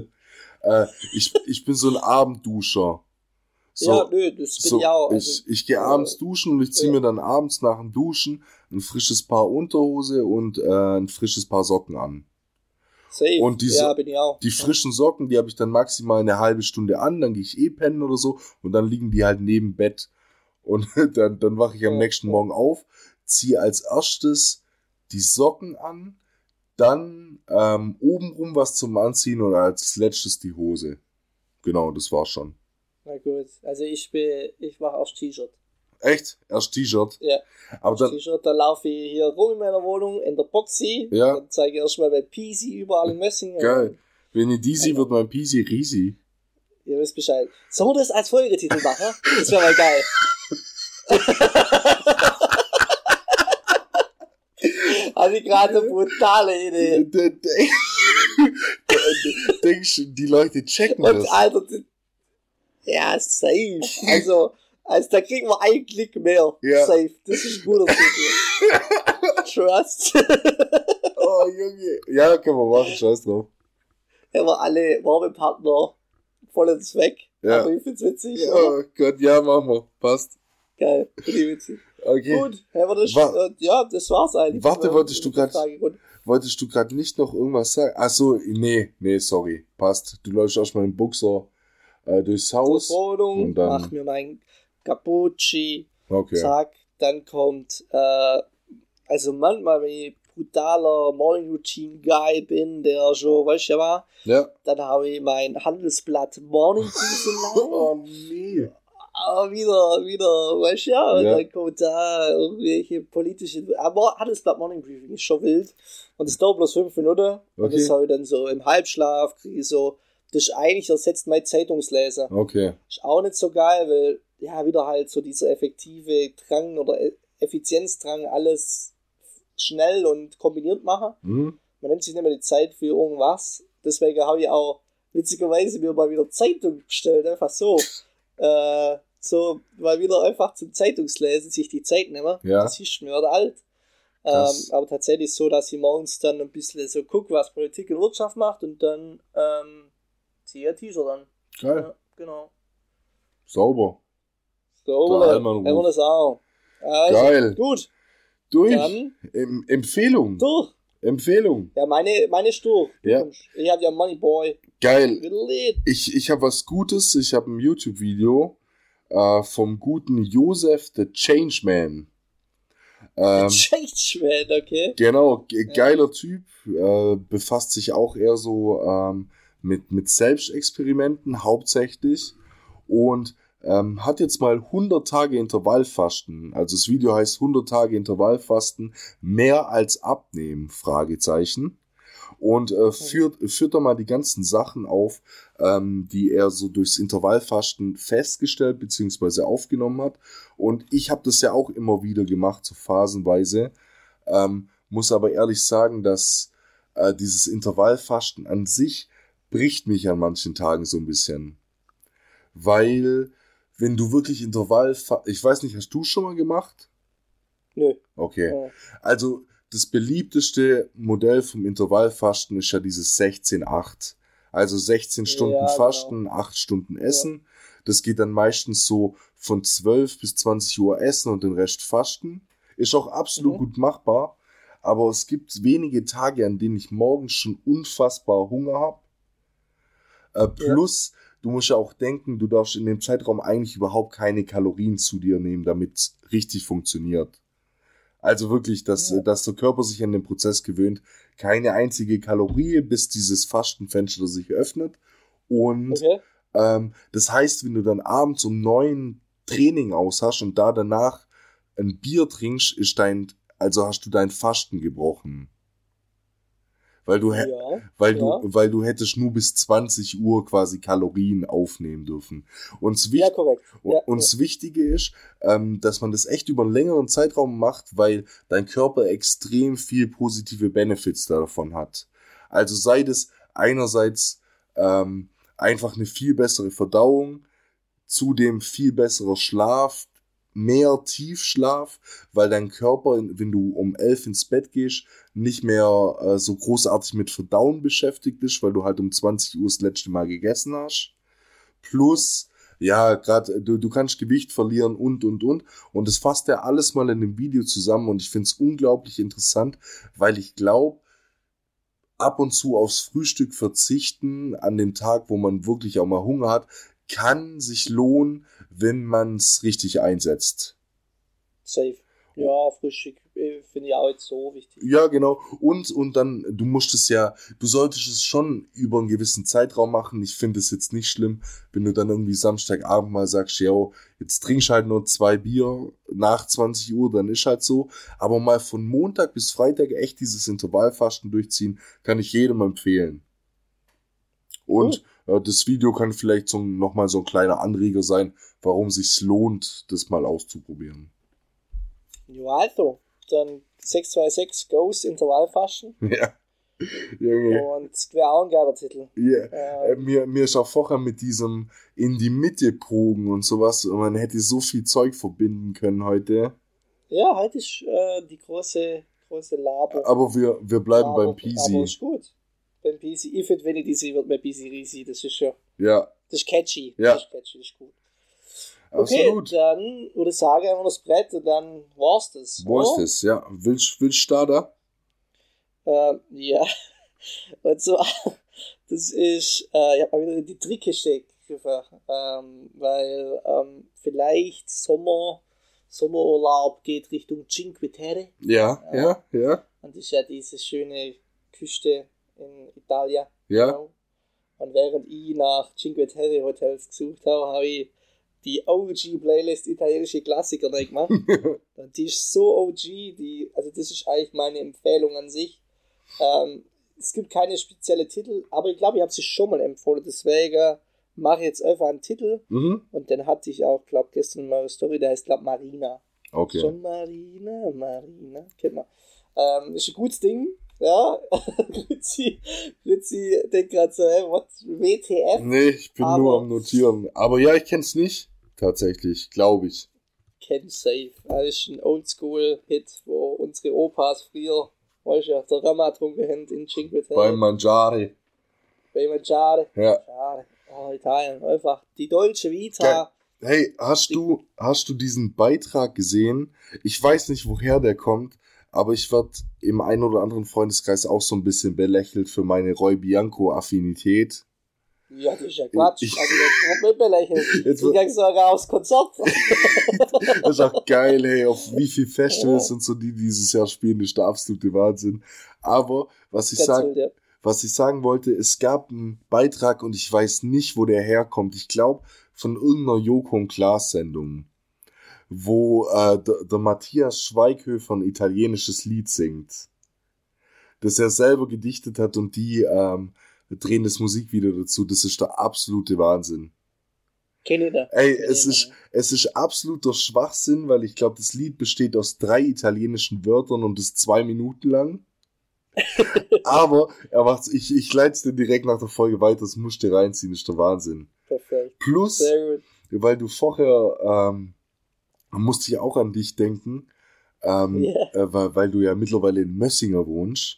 Ich bin so ein Abendduscher. Das bin ich auch. Also, ich gehe abends duschen, und ich ziehe mir dann abends nach dem Duschen ein frisches Paar Unterhose und ein frisches Paar Socken an. Safe. Und bin ich auch. Die frischen Socken, die habe ich dann maximal eine halbe Stunde an, dann gehe ich pennen oder so, und dann liegen die halt neben Bett. Und dann wache ich am nächsten Morgen auf, ziehe als erstes die Socken an, dann obenrum was zum Anziehen und als letztes die Hose. Genau, das war's schon. Na gut, also ich mache erst T-Shirt. Echt? Erst T-Shirt? Ja. Aber dann T-Shirt, dann laufe ich hier rum in meiner Wohnung, in der Boxy. Ja. Dann zeige ich erstmal bei Peasy überall im Messing. Geil. Wenn ihr Disi wird mein Peasy Risi. Ihr wisst Bescheid. Sollen wir das als Folgetitel machen? Das wäre mal geil. Hatte ich gerade eine brutale Idee. Denkst du, die Leute checken Und das? Alter, ja, safe. Also da kriegen wir einen Klick mehr. Ja. Safe. Das ist ein guter Titel. Trust. Oh, Junge. Ja, können wir machen, scheiß drauf. Haben wir alle Werbepartner voll ins Weg. Ja. Aber ich find's witzig. Ja, oh Gott, ja, machen wir. Passt. Geil, finde ich witzig. Okay. Gut, haben wir das, das war's eigentlich. Warte, wolltest du gerade nicht noch irgendwas sagen? Ach so, nee, sorry. Passt. Du läufst erstmal im Boxer durchs Haus. Wohnung, und dann mach mir mein Cappucci. Okay. Zack, dann kommt, also manchmal, wenn ich brutaler Morning Routine Guy bin, der schon, weißt du ja war, dann habe ich mein Handelsblatt Morning Briefing. Oh nee. Aber wieder, weißt du ja, und dann kommt da irgendwelche politische, aber Handelsblatt Morning Briefing ist schon wild, und das dauert bloß 5 Minuten, und das habe ich dann so im Halbschlaf, kriege ich so, das ist eigentlich ersetzt mein Zeitungsleser. Okay. Ist auch nicht so geil, weil ja, wieder halt so dieser effektive Drang oder Effizienzdrang, alles schnell und kombiniert machen. Mhm. Man nimmt sich nicht mehr die Zeit für irgendwas. Deswegen habe ich auch witzigerweise mir mal wieder Zeitung bestellt, einfach so. So, mal wieder einfach zum Zeitungslesen sich die Zeit nehmen. Ja. Das ist mir oder alt. Aber tatsächlich so, dass ich morgens dann ein bisschen so gucke, was Politik und Wirtschaft macht und dann ziehe ich ein T-Shirt an. Geil. Ja, genau. Sauber. So, Der Allmann haben wir Ruf. das auch. Also, Geil. gut. Durch. Dann Empfehlung. durch. Empfehlung. Ja, meine ist durch. Ja. Ich habe ja Moneyboy. Geil. Relate. Ich habe was Gutes. Ich habe ein YouTube-Video vom guten Joseph the Changeman. Changeman, okay. Genau, geiler Typ. Befasst sich auch eher so mit Selbstexperimenten hauptsächlich. Und hat jetzt mal 100 Tage Intervallfasten. Also das Video heißt 100 Tage Intervallfasten, mehr als abnehmen, Fragezeichen. Und führt da mal die ganzen Sachen auf, die er so durchs Intervallfasten festgestellt bzw. aufgenommen hat. Und ich habe das ja auch immer wieder gemacht, so phasenweise. Muss aber ehrlich sagen, dass dieses Intervallfasten an sich bricht mich an manchen Tagen so ein bisschen. Weil, wenn du wirklich ich weiß nicht, hast du schon mal gemacht? Nö. Okay. Ja. Also, das beliebteste Modell vom Intervallfasten ist ja dieses 16-8. Also 16 Stunden Ja, Fasten, 8 Stunden Essen. Das geht dann meistens so von 12 bis 20 Uhr Essen und den Rest Fasten. Ist auch absolut gut machbar. Aber es gibt wenige Tage, an denen ich morgens schon unfassbar Hunger habe. Plus, du musst ja auch denken, du darfst in dem Zeitraum eigentlich überhaupt keine Kalorien zu dir nehmen, damit es richtig funktioniert. Also wirklich, dass der Körper sich an den Prozess gewöhnt. Keine einzige Kalorie, bis dieses Fastenfenster sich öffnet. Und das heißt, wenn du dann abends um 9 Training aus hast und da danach ein Bier trinkst, hast du dein Fasten gebrochen. Weil du hättest nur bis 20 Uhr quasi Kalorien aufnehmen dürfen. Und das Wichtige ist, dass man das echt über einen längeren Zeitraum macht, weil dein Körper extrem viel positive Benefits davon hat. Also sei das einerseits einfach eine viel bessere Verdauung, zudem viel besserer Schlaf, mehr Tiefschlaf, weil dein Körper, wenn du um 11 ins Bett gehst, nicht mehr so großartig mit Verdauen beschäftigt ist, weil du halt um 20 Uhr das letzte Mal gegessen hast. Plus, ja, gerade du kannst Gewicht verlieren und. Und das fasst ja alles mal in dem Video zusammen und ich finde es unglaublich interessant, weil ich glaube, ab und zu aufs Frühstück verzichten an dem Tag, wo man wirklich auch mal Hunger hat, kann sich lohnen, wenn man es richtig einsetzt. Safe. Ja, Frühstück finde ich auch jetzt so wichtig. Ja, genau. Und dann, du solltest es schon über einen gewissen Zeitraum machen. Ich finde es jetzt nicht schlimm, wenn du dann irgendwie Samstagabend mal sagst, ja, jetzt trinkst halt nur 2 Bier nach 20 Uhr, dann ist halt so. Aber mal von Montag bis Freitag echt dieses Intervallfasten durchziehen, kann ich jedem empfehlen. Und das Video kann vielleicht nochmal so ein kleiner Anreger sein, warum es sich lohnt, das mal auszuprobieren. Ja, also, dann 626 Goes Intervallfasten. Ja. Junge. Und das wäre auch ein geiler Titel. Yeah. Mir ist auch vorher mit diesem in die Mitte progen und sowas, und man hätte so viel Zeug verbinden können heute. Ja, heute ist die große Laber. Aber wir bleiben beim Peasy. Aber ist gut. Beim Peasy. Ich finde, wenn ich diese wird, mein Peasy riesig. Das ist ja. Ja. Das ist catchy. Ja. Das ist catchy, das ist gut. Okay, absolut. Dann würde ich sagen, einfach das Brett und dann war's das. Wo ist das? Ja. Willst du starten? Ja. Und zwar, das ist, ich habe mal wieder die Trickkiste gegriffen, weil vielleicht Sommerurlaub geht Richtung Cinque Terre. Ja. Und das ist ja diese schöne Küste in Italien. Ja. Genau. Und während ich nach Cinque Terre Hotels gesucht habe ich die OG-Playlist italienische Klassiker neu gemacht. Und die ist so OG, also das ist eigentlich meine Empfehlung an sich. Es gibt keine spezielle Titel, aber ich glaube, ich habe sie schon mal empfohlen, deswegen mache jetzt einfach einen Titel Mhm. und den hatte ich auch, glaube gestern mal eine Story, der heißt, glaube Marina. Okay. Schon Marina, kennt man. Ist ein gutes Ding, ja. Grüezi denkt gerade so, was, WTF? Nee, ich bin Aber- nur am Notieren. Aber ja, ich kenn's nicht. Tatsächlich, glaube ich. Kennt safe. Das ist ein Oldschool-Hit, wo unsere Opas früher, weißt du, der Rama getrunken haben in Cinque Terre. Beim Mangiare. Bei Mangiare. Ja. Schade. Oh, Italien, einfach. Die deutsche Vita. Hey, hast du diesen Beitrag gesehen? Ich weiß nicht, woher der kommt, aber ich werde im einen oder anderen Freundeskreis auch so ein bisschen belächelt für meine Roy Bianco-Affinität. Ja, das ist ja Quatsch. Ich- Also, das wird nicht belächelt. Jetzt Du gehst sogar aufs Konzert. Das ist auch geil, hey, auf wie viel Festivals und so, die dieses Jahr spielen, das ist der absolute Wahnsinn. Aber was ich sagen wollte, es gab einen Beitrag und ich weiß nicht, wo der herkommt. Ich glaube, von irgendeiner Joko und Klaas Sendung, wo der Matthias Schweighöfer ein italienisches Lied singt, das er selber gedichtet hat und die drehen das Musikvideo dazu. Das ist der absolute Wahnsinn. Kenn ich da. Ey, es ist absoluter Schwachsinn, weil ich glaube, das Lied besteht aus 3 italienischen Wörtern und ist 2 Minuten lang. Aber er macht's, ich leite es dir direkt nach der Folge weiter, das musst du dir reinziehen, ist der Wahnsinn. Perfekt. Plus, Sehr gut. weil du vorher, musste ich auch an dich denken, weil du ja mittlerweile in Mössinger wohnst.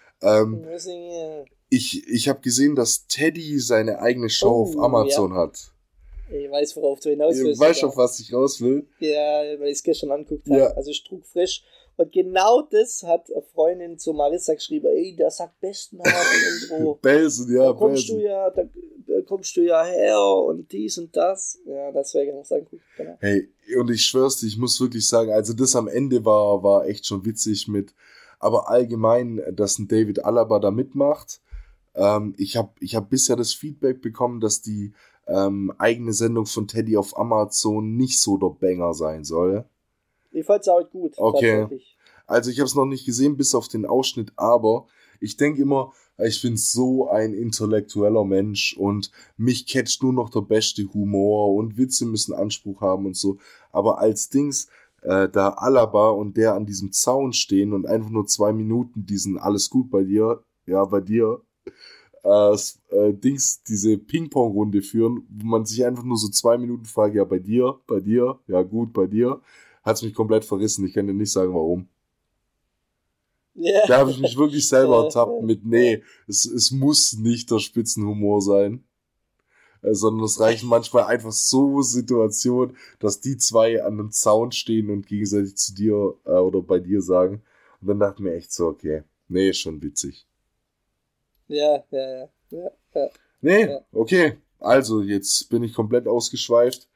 Ich habe gesehen, dass Teddy seine eigene Show auf Amazon hat. Ich weiß, worauf du hinaus willst. Weißt du, auf was ich raus will? Ja, weil ich es gestern angeguckt habe. Ja. Also Struckfrisch. Und genau das hat eine Freundin zu Marissa geschrieben. Ey, der sagt Bestenhagen Intro. Belsen, ja, Da kommst Belsen. da kommst du ja her und dies und das. Ja, deswegen habe ich es angeguckt. Genau. Hey, und ich schwör's dir, ich muss wirklich sagen, also das am Ende war echt schon witzig mit, aber allgemein, dass ein David Alaba da mitmacht. Ich hab bisher das Feedback bekommen, dass die eigene Sendung von Teddy auf Amazon nicht so der Banger sein soll. Ich fand es auch gut. Okay. Tatsächlich. Also ich habe es noch nicht gesehen, bis auf den Ausschnitt, aber ich denke immer, ich bin so ein intellektueller Mensch und mich catcht nur noch der beste Humor und Witze müssen Anspruch haben und so. Aber als Dings, da Alaba und der an diesem Zaun stehen und einfach nur 2 Minuten diesen Alles gut bei dir, ja, bei dir, Dings, diese Ping-Pong-Runde führen, wo man sich einfach nur so 2 Minuten fragt, ja, bei dir, ja gut, bei dir, hat's mich komplett verrissen. Ich kann dir nicht sagen, warum. Ja. Da habe ich mich wirklich selber ertappt mit, nee, es muss nicht der Spitzenhumor sein, sondern es reichen manchmal einfach so Situationen, dass die 2 an einem Zaun stehen und gegenseitig zu dir oder bei dir sagen. Und dann dachte ich mir echt so, okay, nee, ist schon witzig. Ja. Nee, Ja. okay, also jetzt bin ich komplett ausgeschweift.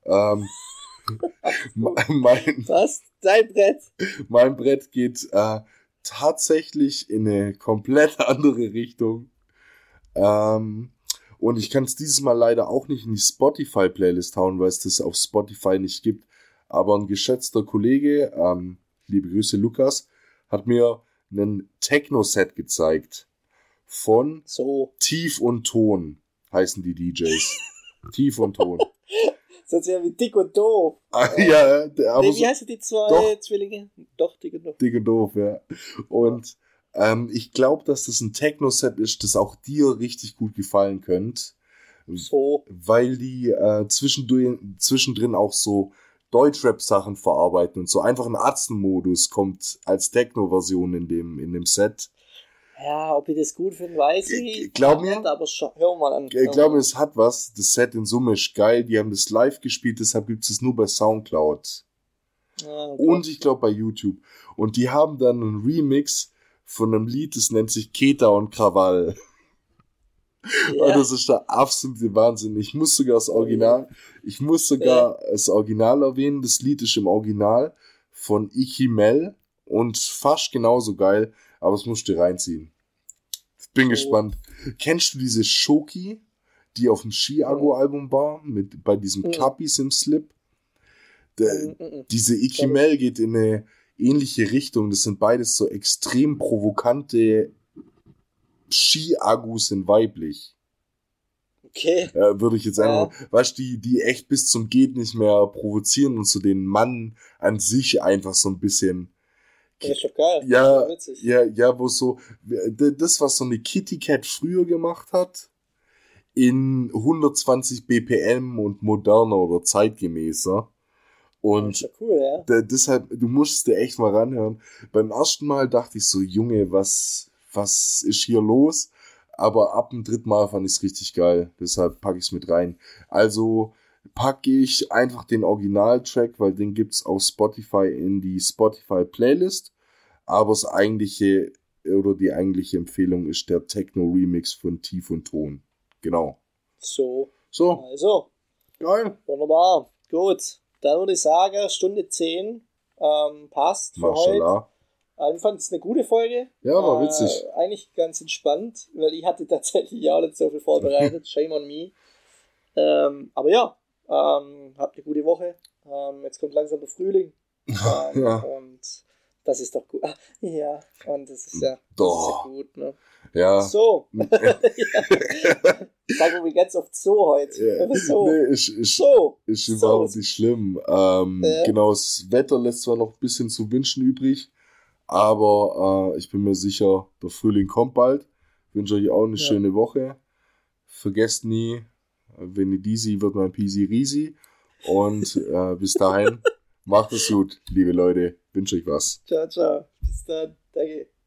Mein Was? Dein Brett? Mein Brett geht tatsächlich in eine komplett andere Richtung. Und ich kann es dieses Mal leider auch nicht in die Spotify-Playlist hauen, weil es das auf Spotify nicht gibt. Aber ein geschätzter Kollege, liebe Grüße Lukas, hat mir einen Techno-Set gezeigt. Von So. Tief und Ton heißen die DJs. Tief und Ton. Sonst ja wie dick und doof. Aber Nee, so, wie heißen die 2 Doch. Zwillinge? Doch, dick und doof. dick und doof, ja. Und ich glaube, dass das ein Techno-Set ist, das auch dir richtig gut gefallen könnte. So. Weil die zwischendrin auch so Deutschrap-Sachen verarbeiten und so. Einfach ein Atzenmodus kommt als Techno-Version in dem Set. Ja, ob ich das gut finde, weiß ich. Glaub mir. Nicht, aber hör mal an. Ich glaube, es hat was. Das Set in Summe ist geil. Die haben das live gespielt, deshalb gibt es nur bei Soundcloud. Okay. Und ich glaube bei YouTube. Und die haben dann einen Remix von einem Lied, das nennt sich Keta und Krawall. Ja. Und das ist der absolute Wahnsinn. Ich muss sogar das Original erwähnen. Das Lied ist im Original von Ichimel und fast genauso geil, aber das musst du dir reinziehen. Bin gespannt. Kennst du diese Shoki, die auf dem Chiago-Album war, bei diesem Kapis im Slip? Diese Ichimel geht in eine ähnliche Richtung. Das sind beides so extrem provokante Ski-Agus in weiblich. Okay. Würde ich jetzt einfach, weißt du, die echt bis zum Geht nicht mehr provozieren und so den Mann an sich einfach so ein bisschen. Ja, ist doch geil. Ja, ist witzig. wo so, das, was so eine Kitty Cat früher gemacht hat, in 120 BPM und moderner oder zeitgemäßer. Und ist doch cool, ja. Deshalb, du musst dir echt mal ranhören. Beim ersten Mal dachte ich so, Junge, was ist hier los? Aber ab dem dritten Mal fand ich es richtig geil. Deshalb packe ich es mit rein. Also packe ich einfach den Originaltrack, weil den gibt's auf Spotify in die Spotify-Playlist. Aber das eigentliche oder die eigentliche Empfehlung ist der Techno-Remix von Tief und Ton. Genau. So. So. Also. Geil. Wunderbar. Gut. Dann würde ich sagen, Stunde 10 passt für heute. Ich fand es eine gute Folge. Ja, war witzig. Eigentlich ganz entspannt, weil ich hatte tatsächlich auch nicht so viel vorbereitet. Shame on me. Aber ja, habt eine gute Woche. Jetzt kommt langsam der Frühling. Ja. Und das ist doch gut. Ja, und das ist ja gut, ne? Ja. So. Sag mal, wie geht's auf so heute? Ja. So. Nee, ist überhaupt nicht schlimm. Genau, das Wetter lässt zwar noch ein bisschen zu wünschen übrig, aber ich bin mir sicher, der Frühling kommt bald. Ich wünsche euch auch eine schöne Woche. Vergesst nie, wenn ihr Disi wird mein Pisi Risi. Und bis dahin, macht es gut, liebe Leute. Wünsche euch was. Ciao, ciao. Bis dann. Danke.